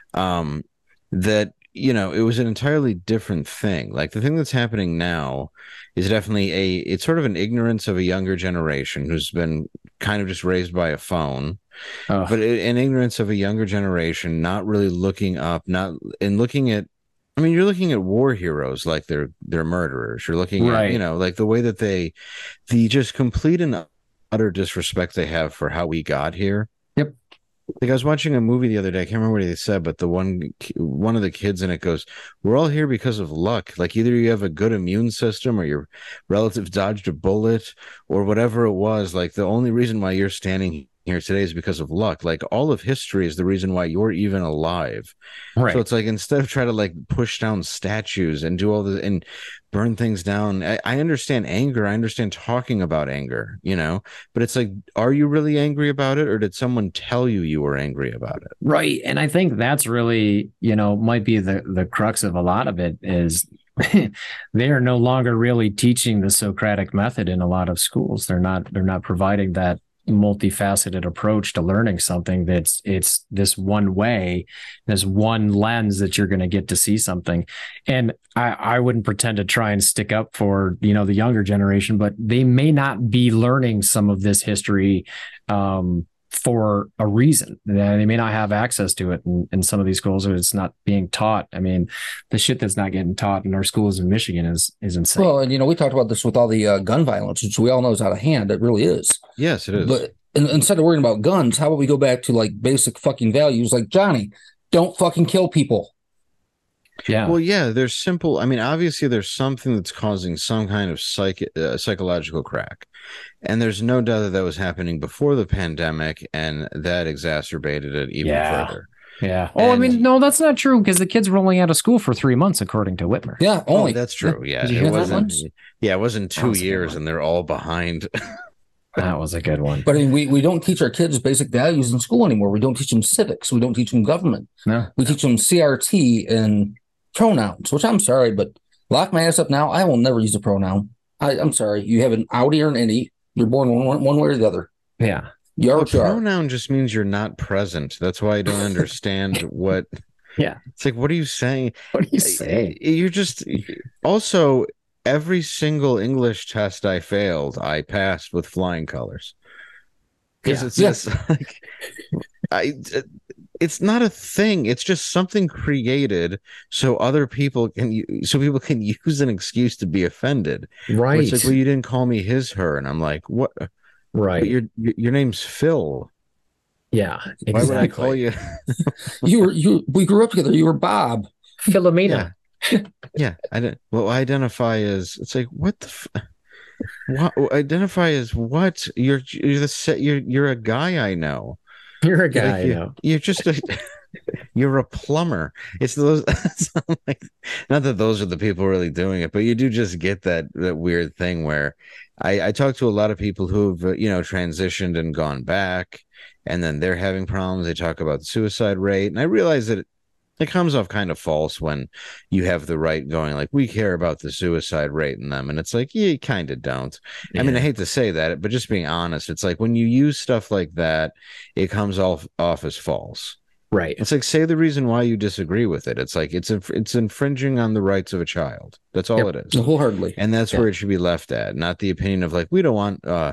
That it was an entirely different thing. Like, the thing that's happening now is definitely it's sort of an ignorance of a younger generation who's been kind of just raised by a phone, but an ignorance of a younger generation, not really looking up, looking at, you're looking at war heroes like they're murderers. You're looking at, like the way that the just complete and utter disrespect they have for how we got here. Yep. Like, I was watching a movie the other day. I can't remember what they said, but the one of the kids in it goes, "We're all here because of luck. Like, either you have a good immune system, or your relatives dodged a bullet, or whatever it was. Like, the only reason why you're standing here today is because of luck. Like, all of history is the reason why you're even alive." Right. So it's like, instead of trying to like push down statues and do all this and burn things down, I understand anger. I understand talking about anger, but it's like, are you really angry about it, or did someone tell you were angry about it? Right. And I think that's really, might be the crux of a lot of it is they are no longer really teaching the Socratic method in a lot of schools. They're not providing that multifaceted approach to learning something. It's this one way, this one lens that you're going to get to see something. And I wouldn't pretend to try and stick up for, the younger generation, but they may not be learning some of this history for a reason. They may not have access to it in some of these schools, or it's not being taught. The shit that's not getting taught in our schools in Michigan is insane. Well, and we talked about this with all the gun violence, which we all know is out of hand. It really is. Yes, it is. But instead of worrying about guns, how about we go back to like basic fucking values, like, Johnny, don't fucking kill people. Yeah. Well, yeah, there's simple. Obviously, there's something that's causing some kind of psychological crack. And there's no doubt that was happening before the pandemic, and that exacerbated it even further. Yeah. Oh, I And- mean, no, that's not true because the kids were only out of school for 3 months, according to Whitmer. Yeah, Oh, only. that's true. Yeah, Did you it hear that wasn't. once? Yeah, it wasn't That 2 was a good years, one. and they're all behind. That was a good one. But I mean, we don't teach our kids basic values in school anymore. We don't teach them civics. We don't teach them government. No. We teach them CRT and pronouns, which I'm sorry, but lock my ass up now. I will never use a pronoun. I'm sorry. You have an outie or an innie. You're born one way or the other. Yeah. You are Well, what you are. pronoun just means you're not present. That's why I don't understand what. Yeah. It's like, what are you saying? What do you say? You're just also every single English test I failed, I passed with flying colors. Because Yeah. it's just like it's not a thing. It's just something created so other people can use an excuse to be offended. Right. It's like, well, you didn't call me his, her, and I'm like, what? Right. But your name's Phil. Yeah. Why would I call Exactly. you? We grew up together. You were Bob. Philomena. Yeah, I don't. Well, identify as. It's like, what the. What identify as what? You're a guy I know. You're a guy, Like, you know. You're just a. You're a plumber. It's those. It's like, not that those are the people really doing it, but you do just get that weird thing where I talk to a lot of people who've transitioned and gone back, and then they're having problems. They talk about the suicide rate, and I realize that it comes off kind of false when you have the right going like, we care about the suicide rate in them, and it's like, yeah, you kind of don't. I mean, I hate to say that, but just being honest, it's like when you use stuff like that, it comes off as false. Right. It's like, say the reason why you disagree with it. It's like it's infringing on the rights of a child. That's all it is. Wholeheartedly. And that's where it should be left at, not the opinion of like, we don't want a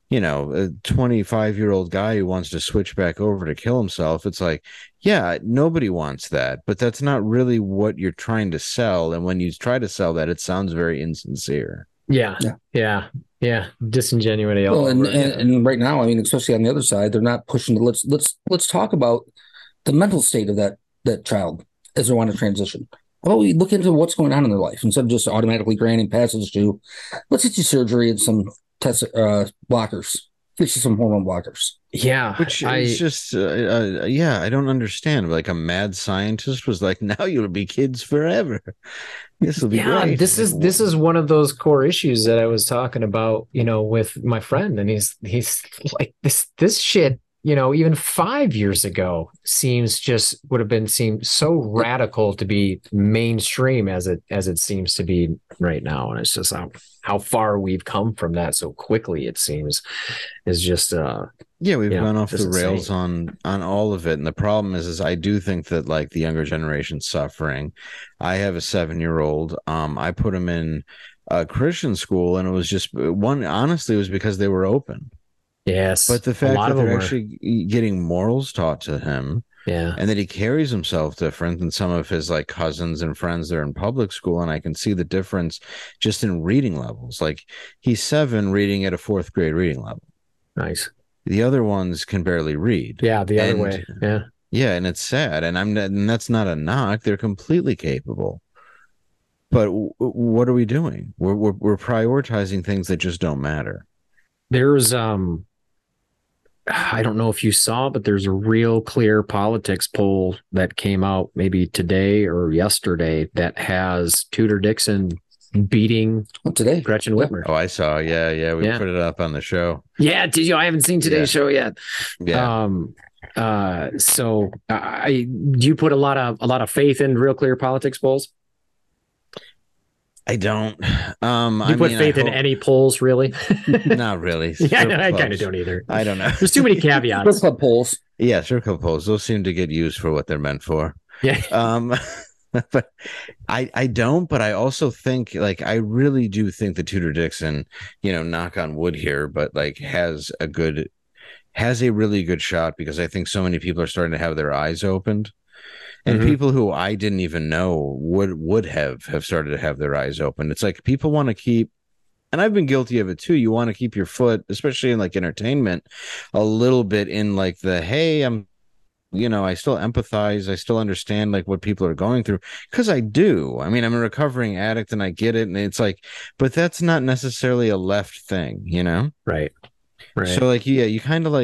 25-year-old guy who wants to switch back over to kill himself. It's like, yeah, nobody wants that, but that's not really what you're trying to sell. And when you try to sell that, it sounds very insincere. Yeah. Disingenuity. all Well, and, over. and right now, I mean, especially on the other side, they're not pushing. Let's talk about the mental state of that child as they want to transition. Well, we look into what's going on in their life instead of just automatically granting passage to, let's get you surgery and some test blockers, get you some hormone blockers. Yeah. Which is just, I don't understand. Like a mad scientist was like, now you'll be kids forever. This will be great. This is one of those core issues that I was talking about, with my friend, and he's like, this shit, even 5 years ago would have seemed so radical to be mainstream as it seems to be right now. And it's just how far we've come from that so quickly, it seems, is just we've gone off just the rails insane. on all of it. And the problem is I do think that like the younger generation's suffering. I have a 7-year-old. I put him in a Christian school, and it was just honestly, it was because they were open. Yes. But the fact that they're were actually getting morals taught to him, and that he carries himself different than some of his like cousins and friends that are in public school. And I can see the difference just in reading levels. Like he's 7 reading at a 4th grade reading level. Nice. The other ones can barely read. Yeah. The other way. Yeah. Yeah. And it's sad. And that's not a knock. They're completely capable. But what are we doing? We're prioritizing things that just don't matter. There's I don't know if you saw, but there's a Real Clear Politics poll that came out maybe today or yesterday that has Tudor Dixon beating Today, Gretchen Whitmer. Oh, I saw. Yeah. We put it up on the show. Yeah, did you? I haven't seen today's show yet. Yeah. So do you put a lot of faith in Real Clear Politics polls? I don't. You put faith in any polls, really? Not really. Yeah, I kind of don't either. I don't know. There's too many caveats. Club polls. Yeah, strip club polls. Those seem to get used for what they're meant for. Yeah. But I don't. But I also think, like, I really do think that Tudor Dixon, knock on wood here, but like has a really good shot, because I think so many people are starting to have their eyes opened. And people who I didn't even know would have started to have their eyes open. It's like people want to keep, and I've been guilty of it too. You want to keep your foot, especially in like entertainment, a little bit in like the, hey, I still empathize. I still understand like what people are going through, because I do. I mean, I'm a recovering addict and I get it. And it's like, but that's not necessarily a left thing, Right. So like, yeah, you kind of like,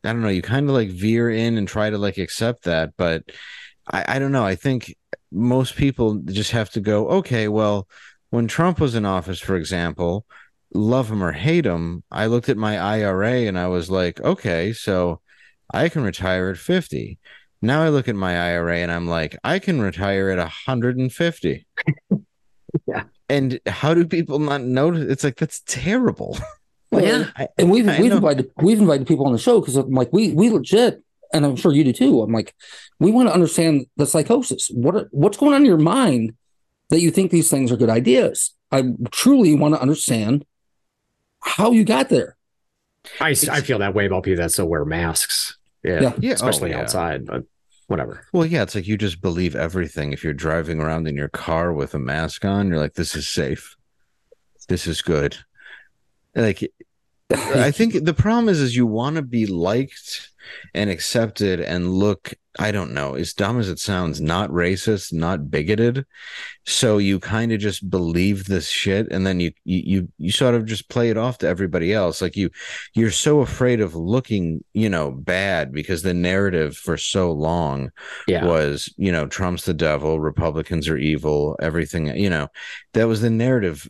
I don't know, you kind of like veer in and try to like accept that, but I don't know. I think most people just have to go, okay, well, when Trump was in office, for example, love him or hate him, I looked at my IRA and I was like, okay, so I can retire at 50. Now I look at my IRA and I'm like, I can retire at 150. Yeah. And how do people not notice? It's like, that's terrible. Well, Yeah. and we've I know. invited people on the show because I'm like, we legit, and I'm sure you do too. I'm like, we want to understand the psychosis. What's going on in your mind that you think these things are good ideas? I truly want to understand how you got there. I feel that way about people that still wear masks. Yeah. Yeah. Especially Oh, yeah. outside, but whatever. Well, yeah, it's like you just believe everything. If you're driving around in your car with a mask on, you're like, this is safe. This is good. Like, I think the problem is you want to be liked and accepted and look, I don't know, as dumb as it sounds, not racist, not bigoted. So you kind of just believe this shit, and then you sort of just play it off to everybody else. Like you're so afraid of looking, bad, because the narrative for so long was, Trump's the devil, Republicans are evil, everything, that was the narrative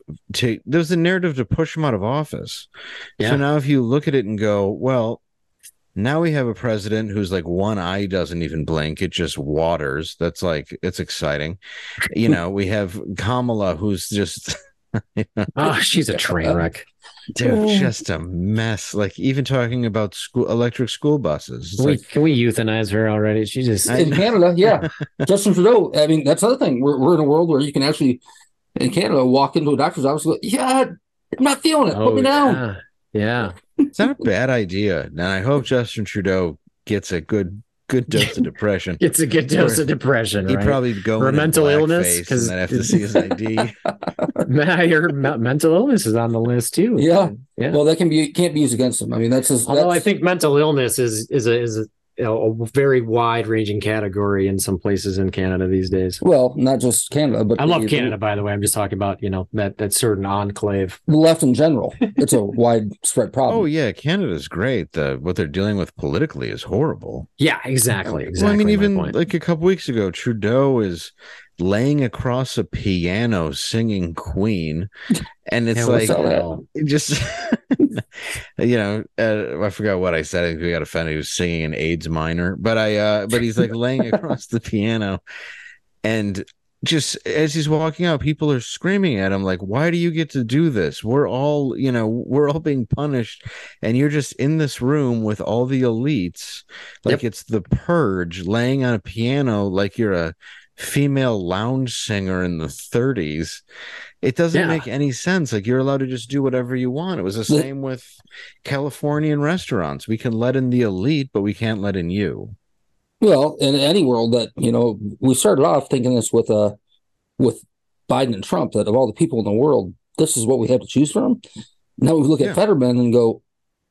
to push him out of office. Yeah. So now if you look at it and go, well, now we have a president who's like one eye doesn't even blink. It just waters. That's like, it's exciting. We have Kamala, who's just, Oh, she's a train wreck. dude, just a mess. Like even talking about electric school buses. It's Can we euthanize her already? She just In Canada, yeah. Justin Trudeau, I mean, that's the other thing. We're in a world where you can actually, in Canada, walk into a doctor's office and go, yeah, I'm not feeling it. Put me down. Yeah. it's not a bad idea. And I hope Justin Trudeau gets a good dose of depression. It's a good dose of depression. He'd right? probably go Or in mental illness, because because then have to see his ID. I heard mental illness is on the list too. Yeah. Yeah. Well, that can't be used against him. I mean, that's just. Although I that's- think mental illness is a very wide ranging category in some places in Canada these days. Well, not just Canada, but I love Canada, by the way. I'm just talking about, that certain enclave. the left in general. It's a widespread problem. Oh yeah, Canada's great. What they're dealing with politically is horrible. Yeah, exactly. Well, I mean, my even point. like a couple weeks ago, Trudeau is laying across a piano singing Queen, and it's Yeah, like what's that? it just I forgot what I said. I think we got offended. He was singing an AIDS minor, but he's like laying across the piano, and just as he's walking out, people are screaming at him like, why do you get to do this? We're all being punished, and you're just in this room with all the elites, like it's the purge, laying on a piano like you're a female lounge singer in the 30s. It doesn't make any sense. Like, you're allowed to just do whatever you want. It was the same with Californian restaurants. We can let in the elite, but we can't let in you. Well, in any world that, we started off thinking this with Biden and Trump, that of all the people in the world, this is what we have to choose from. Now we look at Fetterman and go,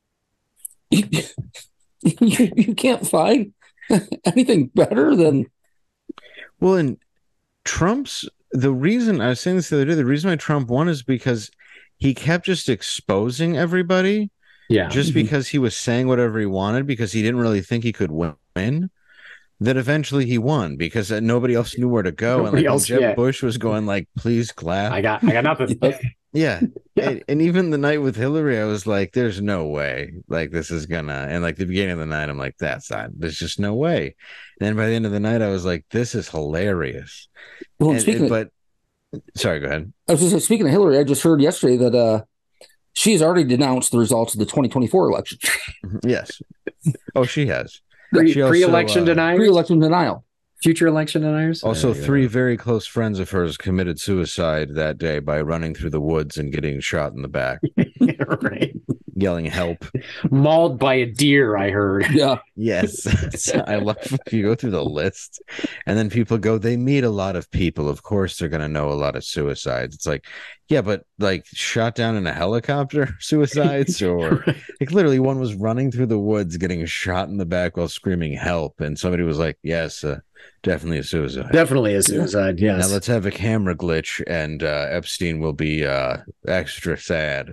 you can't find anything better than. Well, and the reason I was saying this the other day, the reason why Trump won is because he kept just exposing everybody. Yeah. Just because he was saying whatever he wanted, because he didn't really think he could win. That eventually he won because nobody else knew where to go. Nobody and else, Jeb Bush was going like, please clap. I got nothing. Yeah. And even the night with Hillary, I was like, there's no way like this is gonna, and like the beginning of the night, I'm like, there's just no way. And then by the end of the night, I was like, this is hilarious. Well, Sorry, go ahead. I was just saying, speaking of Hillary, I just heard yesterday that she's already denounced the results of the 2024 election. Yes. Oh, she has. Pre-election deniers? Pre-election denial. Future election deniers? Also, 3 very close friends of hers committed suicide that day by running through the woods and getting shot in the back. Right. Yelling help. Mauled by a deer, I heard. Yeah. Yes. I love if you go through the list and then people go, they meet a lot of people. Of course, they're going to know a lot of suicides. It's like, yeah, but like shot down in a helicopter suicides, or like literally one was running through the woods getting shot in the back while screaming help. And somebody was like, yes, definitely a suicide. Definitely a suicide, yes. Now let's have a camera glitch and Epstein will be extra sad.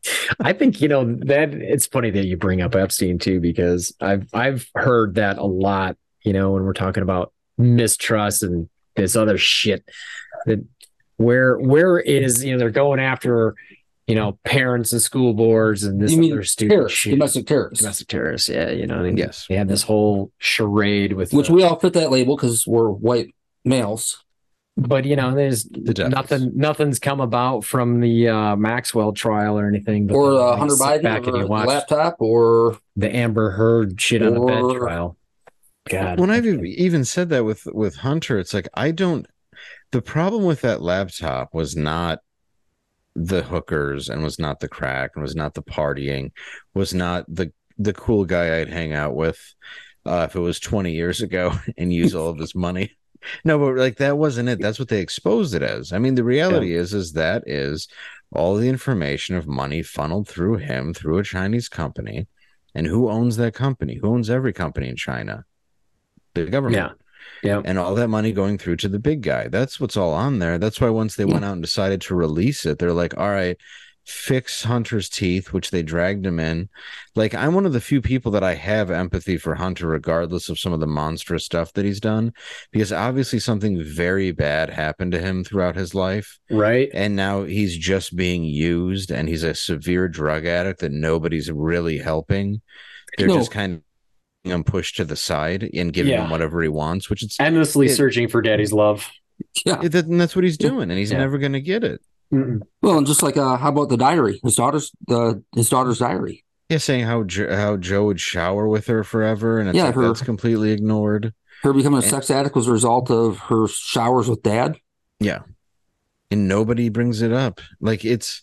I think, that it's funny that you bring up Epstein too, because I've heard that a lot, when we're talking about mistrust and this other shit, that where is, they're going after, parents and school boards and this You mean other stupid terrorists, shit. domestic terrorists, Domestic terrorists, yeah, Yes. they had this whole charade with which we all fit that label because we're white males. but there's devils. nothing's come about from the Maxwell trial or anything, but Or then Hunter you sit Biden, back and or you the watch laptop, or the Amber Heard shit on the bed Or- trial. God, When I've even said that with Hunter, it's like the problem with that laptop was not the hookers and was not the crack and was not the partying, was not the cool guy I'd hang out with if it was 20 years ago and use all of his money. No, but like that wasn't it. That's what they exposed it as. I mean, the reality is that is all the information of money funneled through him through a Chinese company. And who owns that company? Who owns every company in China? The government. yeah. And all that money going through to the big guy. That's what's all on there. That's why once they went out and decided to release it, they're like, all right, fix Hunter's teeth, which they dragged him in. Like, I'm one of the few people that I have empathy for Hunter, regardless of some of the monstrous stuff that he's done, because obviously something very bad happened to him throughout his life. Right. And now he's just being used, and he's a severe drug addict that nobody's really helping. They're just kind of pushed to the side and giving him whatever he wants, which is endlessly searching for daddy's love. And that's what he's doing, and he's never going to get it. Mm-mm. Well, and just like how about the diary? His daughter's diary. Yeah, saying how Joe would shower with her forever, and it's that's completely ignored. Her becoming a sex addict was a result of her showers with dad. Yeah, and nobody brings it up. Like it's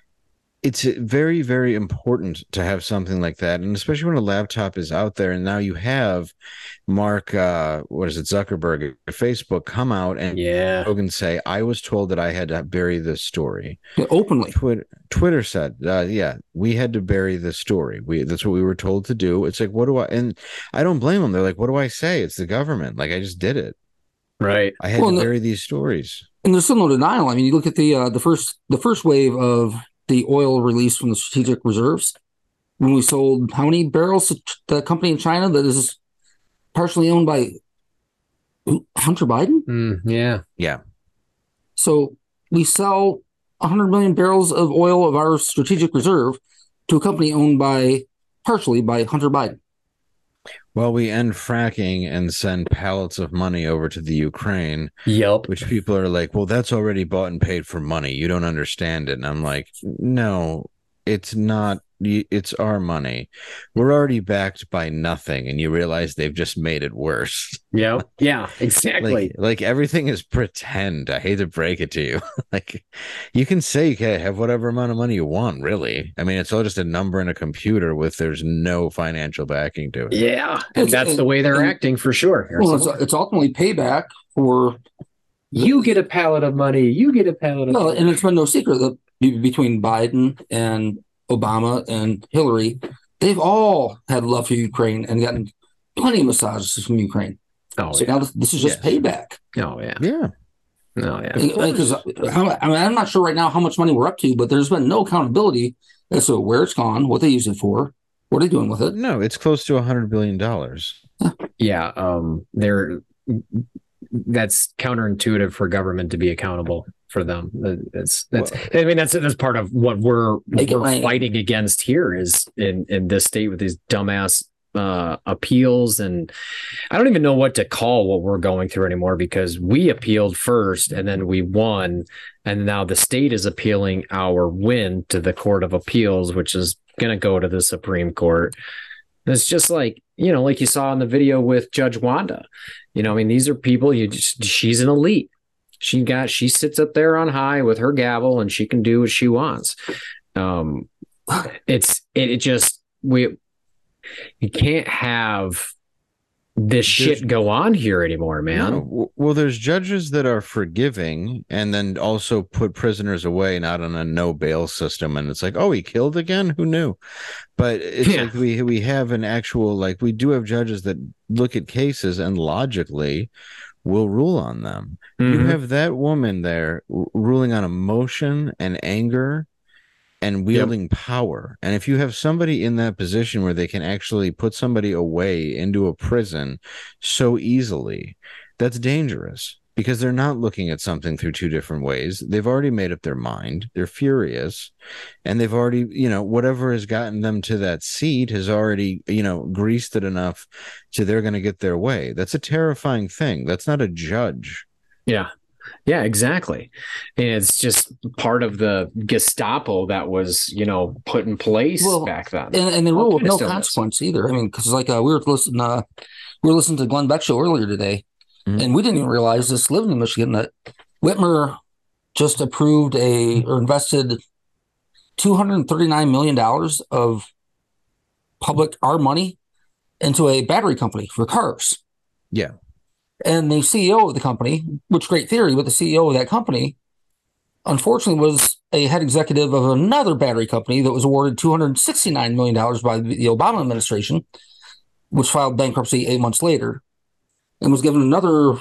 very, very important to have something like that, and especially when a laptop is out there, and now you have Mark, Zuckerberg at Facebook come out and Hogan say, "I was told that I had to bury this story openly." Twitter said, we had to bury this story. That's what we were told to do. It's like, what do I? And I don't blame them. They're like, what do I say? It's the government. Like, I just did it. Right. I had to bury these stories. And there's still no denial. I mean, you look at the first wave of the oil release from the strategic reserves when we sold how many barrels to the company in China that is partially owned by Hunter Biden? Yeah. So we sell 100 million barrels of oil of our strategic reserve to a company owned partially by Hunter Biden. Well, we end fracking and send pallets of money over to the Ukraine. Yep. Which people are like, well, that's already bought and paid for money. You don't understand it. And I'm like, no, it's not. It's our money. We're already backed by nothing. And you realize they've just made it worse. Yeah. Yeah, exactly. Like everything is pretend. I hate to break it to you. Like you can say you can have whatever amount of money you want, really. I mean, it's all just a number in a computer there's no financial backing to it. Yeah. And that's the way they're acting for sure. Well, it's ultimately payback for you get a pallet of money. You get a pallet of money. And it's been no secret that between Biden and Obama and Hillary, they've all had love for Ukraine and gotten plenty of massages from Ukraine. Oh, so now this is just payback. Oh, yeah. Yeah. No, yeah. Because I'm not sure right now how much money we're up to, but there's been no accountability as to where it's gone, what they use it for, what are they doing with it. No, it's close to $100 billion. Yeah. That's counterintuitive for government to be accountable for them. That's part of what we're fighting against here is in this state with these dumbass appeals. And I don't even know what to call what we're going through anymore, because we appealed first and then we won. And now the state is appealing our win to the Court of Appeals, which is going to go to the Supreme Court. It's just like, like you saw in the video with Judge Wanda. I mean, these are people, she's an elite. She sits up there on high with her gavel and she can do what she wants. You can't have this shit go on here anymore, man. No. Well, there's judges that are forgiving and then also put prisoners away, not on a no bail system. And it's like, oh, he killed again? Who knew? But it's like we have an actual, like, we do have judges that look at cases and logically will rule on them. Mm-hmm. You have that woman there ruling on emotion and anger and wielding power. And if you have somebody in that position where they can actually put somebody away into a prison so easily, that's dangerous, because they're not looking at something through two different ways. They've already made up their mind. They're furious, and they've already, whatever has gotten them to that seat has already, greased it enough to they're going to get their way. That's a terrifying thing. That's not a judge. Yeah. Yeah, exactly. And it's just part of the Gestapo that was, put in place back then. And the rule of no consequence either. I mean, because we were listening to Glenn Beck show earlier today, and we didn't even realize this living in Michigan that Whitmer just approved or invested $239 million of our money into a battery company for cars. Yeah. And the CEO of the company, which great theory, but the CEO of that company, unfortunately, was a head executive of another battery company that was awarded $269 million by the Obama administration, which filed bankruptcy 8 months later, and was given another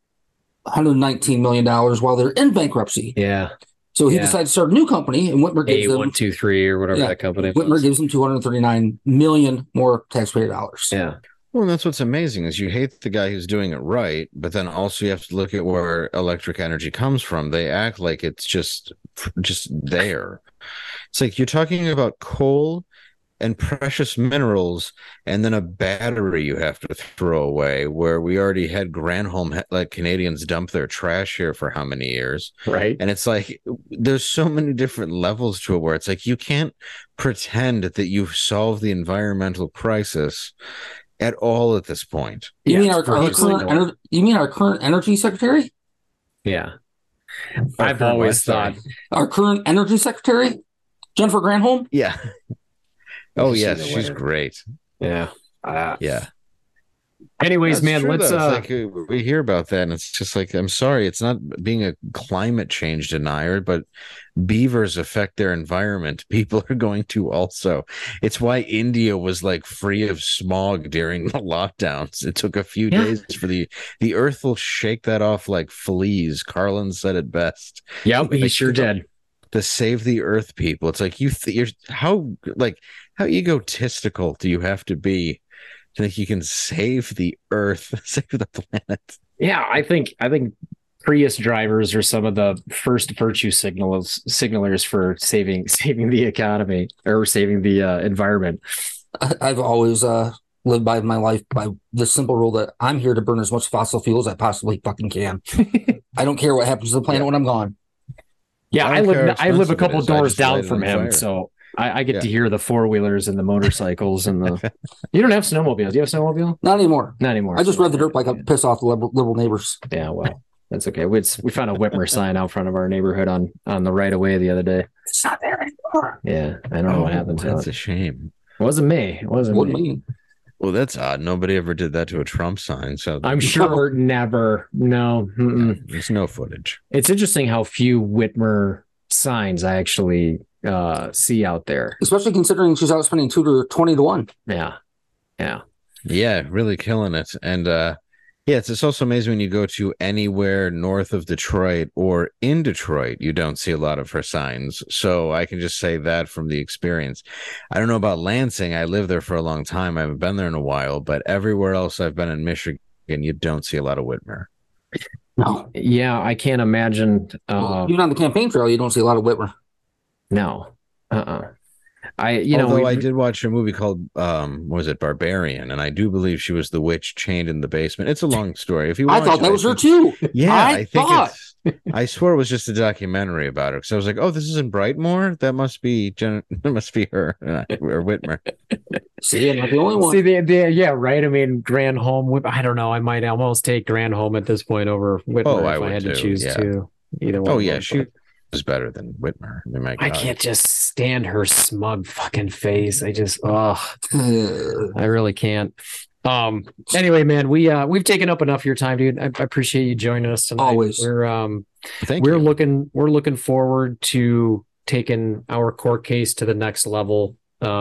$119 million while they're in bankruptcy. Yeah. So he decided to start a new company, and Whitmer gives them A123 or whatever that company was. Whitmer gives them $239 million more taxpayer dollars. Yeah. Well, that's what's amazing is you hate the guy who's doing it right, but then also you have to look at where electric energy comes from. They act like it's just there. It's like you're talking about coal and precious minerals, and then a battery you have to throw away, where we already had Granholm, like Canadians dump their trash here for how many years? Right. And it's like there's so many different levels to it where it's like you can't pretend that you've solved the environmental crisis at all at this point. You mean our current energy secretary? Yeah. I've always thought our current energy secretary, Jennifer Granholm? Yeah. Oh, yes. She's great. Yeah. Yeah. Anyways, man, let's like, we hear about that, and it's just like, I'm sorry, it's not being a climate change denier, but beavers affect their environment. People are going to also. It's why India was like free of smog during the lockdowns. It took a few days for the earth will shake that off like fleas. Carlin said it best. Yep, he sure did. To save the earth, people. It's like you're how egotistical do you have to be to think you can save the earth, save the planet? Yeah, I think Prius drivers are some of the first virtue signalers for saving the economy or saving the environment. I've always lived by my life by the simple rule that I'm here to burn as much fossil fuel as I possibly fucking can. I don't care what happens to the planet when I'm gone. Yeah, I live a couple doors down from him, so I get to hear the four-wheelers and the motorcycles and the. You don't have snowmobiles. Do you have a snowmobile? Not anymore. Not anymore. I just ride the dirt bike. I piss off the liberal neighbors. Yeah, well, that's okay. We found a Whitmer sign out front of our neighborhood on the right of way the other day. It's not there anymore. Yeah, I don't know what happened to it. That's a shame. It wasn't me. It wasn't me. Well, that's odd. Nobody ever did that to a Trump sign. So I'm sure never. No. There's no footage. It's interesting how few Whitmer signs I actually see out there, especially considering she's out spending 20 to 1. Yeah, really killing it. And it's also amazing when you go to anywhere north of Detroit or in Detroit, you don't see a lot of her signs. So I can just say that from the experience. I don't know about Lansing. I lived there for a long time. I haven't been there in a while, but everywhere else I've been in Michigan, you don't see a lot of Whitmer. No. Yeah, I can't imagine. Even on the campaign trail, you don't see a lot of Whitmer. No. I did watch a movie called Barbarian, and I do believe she was the witch chained in the basement. It's a long story. If you, I thought that was her too. Yeah, I swear it was just a documentary about her. Because I was like, oh, this is in Brightmoor. That must be her or Whitmer. See, I'm not the only one. See, yeah, right. I mean, Granholm. I don't know. I might almost take Granholm at this point over Whitmer if I had to choose to. Either one. Oh yeah, she is better than Whitmer. I mean, my God. I can't just stand her smug fucking face. I just, I really can't. Anyway, man, we've taken up enough of your time, dude. I appreciate you joining us tonight. Always. We're looking forward to taking our court case to the next level.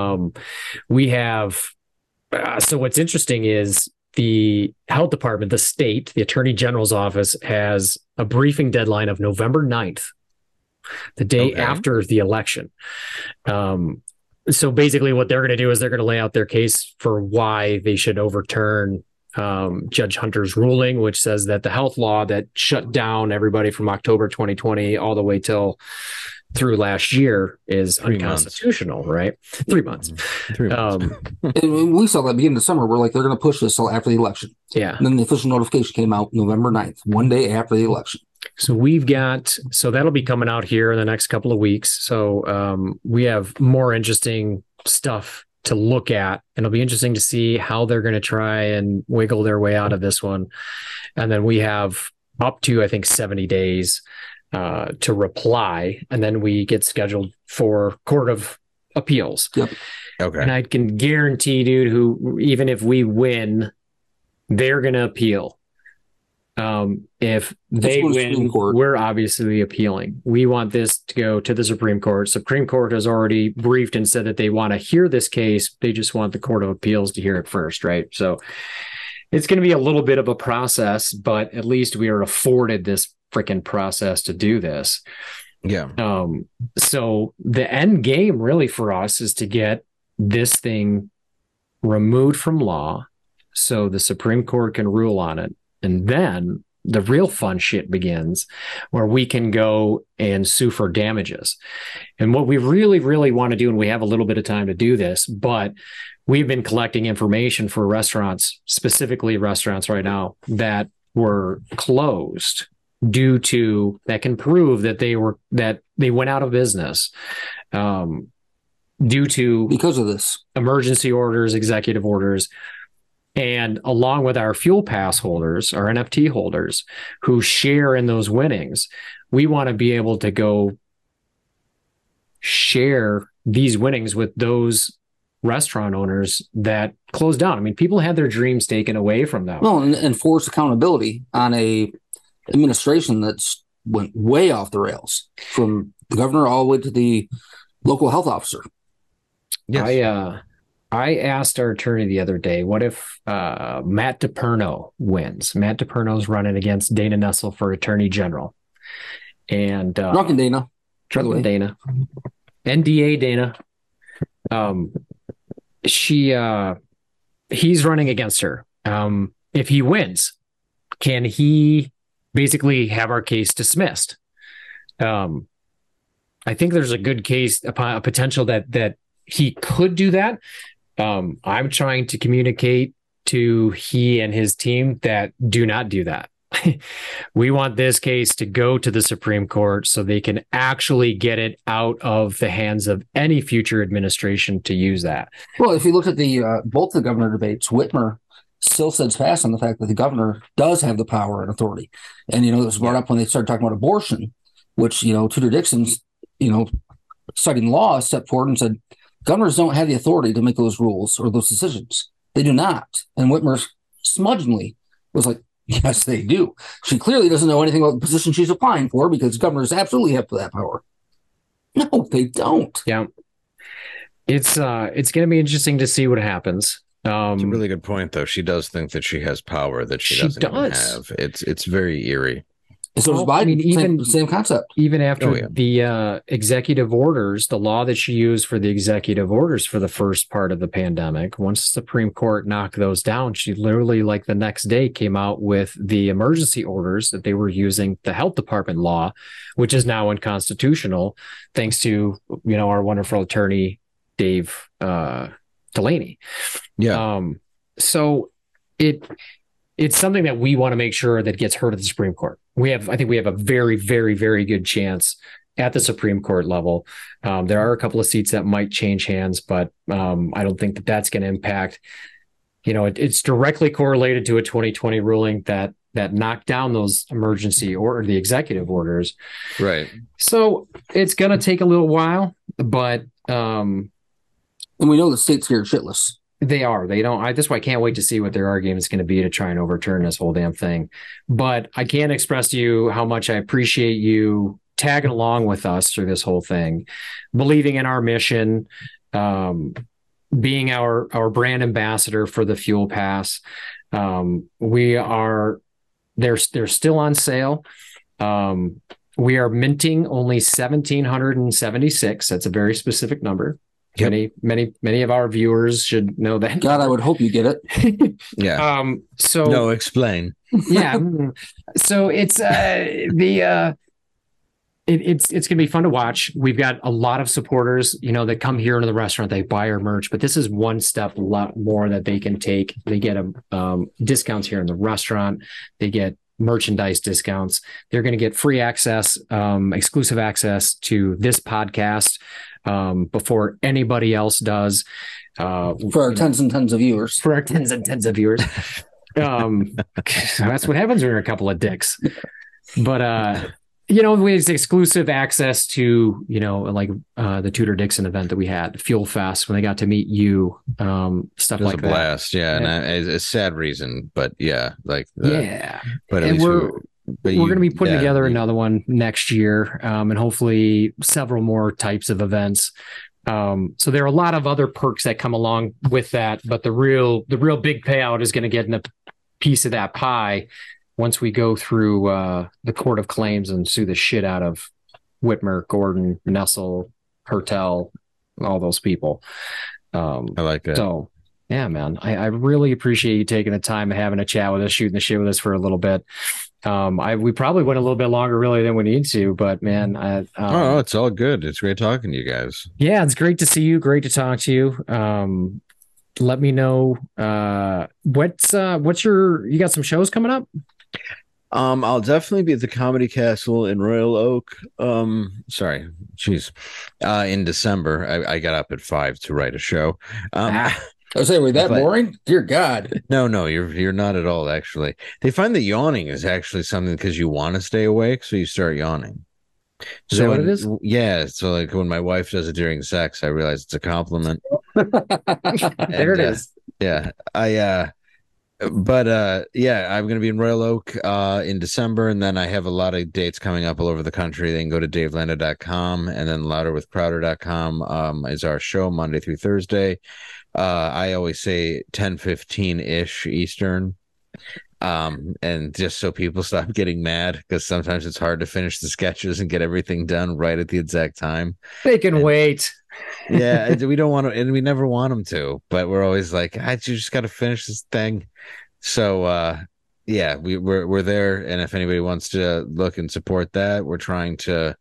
We have, so what's interesting is the health department, the state, the attorney general's office has a briefing deadline of November 9th the day Okay. after the election. So basically what they're going to do is they're going to lay out their case for why they should overturn Judge Hunter's ruling, which says that the health law that shut down everybody from October 2020 all the way till through last year is 3 months. unconstitutional, right? 3 months. 3 months. And we saw that beginning of summer. We're like, they're going to push this till after the election. Yeah. And then the official notification came out November 9th, one day after the election. So so that'll be coming out here in the next couple of weeks. So we have more interesting stuff to look at, and it'll be interesting to see how they're going to try and wiggle their way out of this one. And then we have up to, I think, 70 days to reply, and then we get scheduled for Court of Appeals. Yep. Okay. And I can guarantee, dude, who even if we win, they're going to appeal. If they go to Supreme win, Court. we're obviously appealing. We want this to go to the Supreme Court. Supreme Court has already briefed and said that they want to hear this case. They just want the Court of Appeals to hear it first, right? So it's going to be a little bit of a process, but at least we are afforded this freaking process to do this. Yeah. So the end game really for us is to get this thing removed from law so the Supreme Court can rule on it. And then the real fun shit begins, where we can go and sue for damages. And what we really, really want to do, and we have a little bit of time to do this, but we've been collecting information for restaurants, specifically restaurants right now, that were closed due to, that can prove that they went out of business due to Because of this. emergency orders, executive orders. And along with our fuel pass holders, our NFT holders who share in those winnings, we want to be able to go share these winnings with those restaurant owners that closed down. I mean, people had their dreams taken away from them. No, and force accountability on a administration that's went way off the rails, from the governor all the way to the local health officer. Yes. I asked our attorney the other day, what if Matt DePerno wins? Matt DePerno's running against Dana Nessel for Attorney General. And Drunken Dana. Drunken Dana. NDA Dana. He's running against her. If he wins, can he basically have our case dismissed? I think there's a good case, a potential that he could do that. I'm trying to communicate to he and his team that do not do that. We want this case to go to the Supreme Court so they can actually get it out of the hands of any future administration to use that. Well, if you look at the both the governor debates, Whitmer still says fast on the fact that the governor does have the power and authority. And, it was brought up when they started talking about abortion, which, Tudor Dixon's, citing law, stepped forward and said, governors don't have the authority to make those rules or those decisions. They do not. And Whitmer smudgingly was like, yes, they do. She clearly doesn't know anything about the position she's applying for, because governors absolutely have that power. No, they don't. Yeah. It's going to be interesting to see what happens. It's a really good point, though. She does think that she has power that she doesn't even have. It's very eerie. So does Biden, same concept. Even after the executive orders, the law that she used for the executive orders for the first part of the pandemic, once the Supreme Court knocked those down, she literally, like the next day, came out with the emergency orders that they were using the health department law, which is now unconstitutional, thanks to, our wonderful attorney, Dave Delaney. Yeah. So it's something that we want to make sure that gets heard at the Supreme Court. I think we have a very, very, very good chance at the Supreme Court level. There are a couple of seats that might change hands, but I don't think that that's going to impact. It's directly correlated to a 2020 ruling that knocked down those emergency or the executive orders. Right. So it's going to take a little while, but and we know the state's scared shitless. They are. They don't. That's why I can't wait to see what their argument is going to be to try and overturn this whole damn thing. But I can't express to you how much I appreciate you tagging along with us through this whole thing, believing in our mission, being our brand ambassador for the Fuel Pass. They're still on sale. We are minting only 1,776. That's a very specific number. Yep. Many of our viewers should know that. God, I would hope you get it. Yeah. So No, explain. yeah. So it's it's gonna be fun to watch. We've got a lot of supporters, that come here into the restaurant. They buy our merch, but this is one step a lot more that they can take. They get discounts here in the restaurant. They get merchandise discounts. They're going to get free access, exclusive access to this podcast before anybody else does. For our tens and tens of viewers. For our tens and tens of viewers. That's what happens when you're a couple of dicks. But with exclusive access to, like the Tudor Dixon event that we had, Fuel Fest, when they got to meet you, stuff like that. It was a blast, yeah. And a sad reason, but yeah, like yeah. But at and least we're going to be putting together another one next year, and hopefully several more types of events. So there are a lot of other perks that come along with that, but the real big payout is going to get in a piece of that pie once we go through the court of claims and sue the shit out of Whitmer, Gordon, Nessel, Hertel, all those people. I like that. So, yeah, man, I really appreciate you taking the time and having a chat with us, shooting the shit with us for a little bit. We probably went a little bit longer really than we need to, but man, it's all good. It's great talking to you guys. Yeah, it's great to see you. Great to talk to you. Let me know what's you got some shows coming up? I'll definitely be at the Comedy Castle in Royal Oak. In December. I got up at 5 to write a show. I was saying, were that boring? Dear God. No, you're not at all, actually. They find that yawning is actually something because you want to stay awake, so you start yawning. Is that what it is? Yeah. So like when my wife does it during sex, I realize it's a compliment. There it is. Yeah. I'm going to be in Royal Oak in December, and then I have a lot of dates coming up all over the country. They can go to davelanda.com, and then louderwithcrowder.com is our show Monday through Thursday. I always say 10:15-ish Eastern. And just so people stop getting mad, because sometimes it's hard to finish the sketches and get everything done right at the exact time. They can wait. Yeah, we don't want to, and we never want them to, but we're always like, you just got to finish this thing. So, we're there, and if anybody wants to look and support that, we're trying to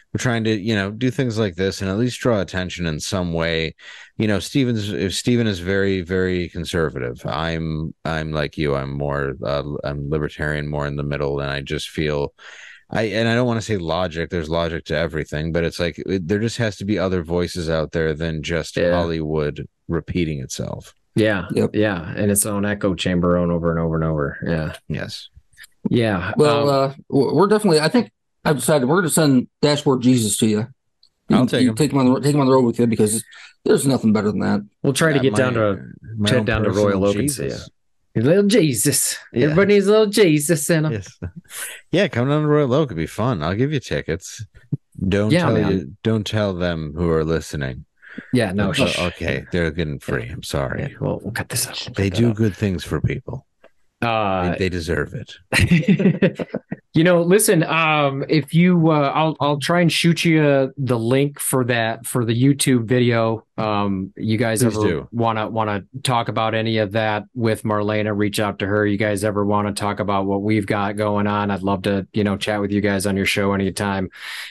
do things like this and at least draw attention in some way. Steven is very, very conservative. I'm like you. I'm more I'm libertarian, more in the middle, and I just feel I don't want to say logic. There's logic to everything, but it's like there just has to be other voices out there than just Hollywood repeting itself. Yeah. Yep. Yeah. In its own echo chamber over and over and over. Yeah. Yes. Yeah. Well, we're definitely, I think I've decided we're going to send Dashboard Jesus to you. I'll take him. Take him on the road with you, because there's nothing better than that. We'll try to get down to Royal Oak and see you. Little Jesus. Yeah. Everybody needs a little Jesus in them. Yes. Yeah, coming down to Royal Oak would be fun. I'll give you tickets. Don't tell them who are listening. Yeah, no. Okay, they're getting free. I'm sorry. Yeah, we'll cut this out. They do good things for people. They deserve it. Listen, if you I'll try and shoot you the link for the YouTube video. You guys ever want to talk about any of that with Marlena, reach out to her. You guys ever want to talk about what we've got going on, I'd love to chat with you guys on your show anytime.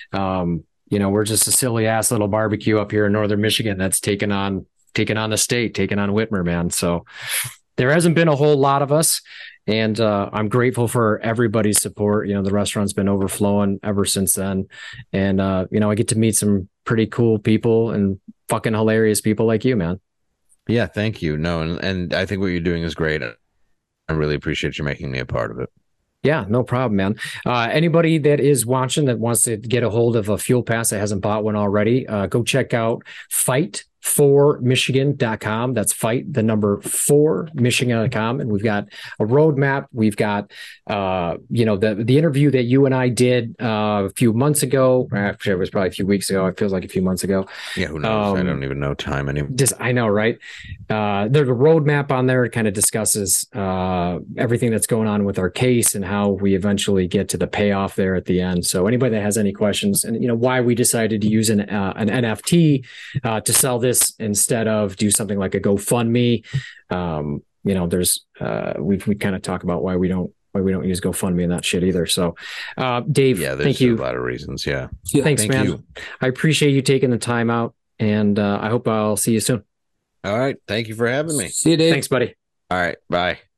We're just a silly ass little barbecue up here in northern Michigan that's taking on the state, taking on Whitmer, man. So there hasn't been a whole lot of us, and I'm grateful for everybody's support. The restaurant's been overflowing ever since then, and I get to meet some pretty cool people and fucking hilarious people like you, man. Yeah, thank you. No, and I think what you're doing is great. I really appreciate you making me a part of it. Yeah, no problem, man. Anybody that is watching that wants to get a hold of a Fuel Pass that hasn't bought one already, go check out Fight fight4michigan.com. That's fight the number 4michigan.com. And we've got a roadmap. We've got, the interview that you and I did a few months ago. Actually, it was probably a few weeks ago. It feels like a few months ago. Yeah, who knows? I don't even know time anymore. I know, right? There's a roadmap on there. It kind of discusses everything that's going on with our case and how we eventually get to the payoff there at the end. So anybody that has any questions, and why we decided to use an NFT to sell this instead of do something like a GoFundMe. There's we kind of talk about why we don't use GoFundMe and that shit either. So, Dave, thank you. A lot of reasons. Yeah. Thanks, man. You. I appreciate you taking the time out, and I hope I'll see you soon. All right. Thank you for having me. See you, Dave. Thanks, buddy. All right. Bye.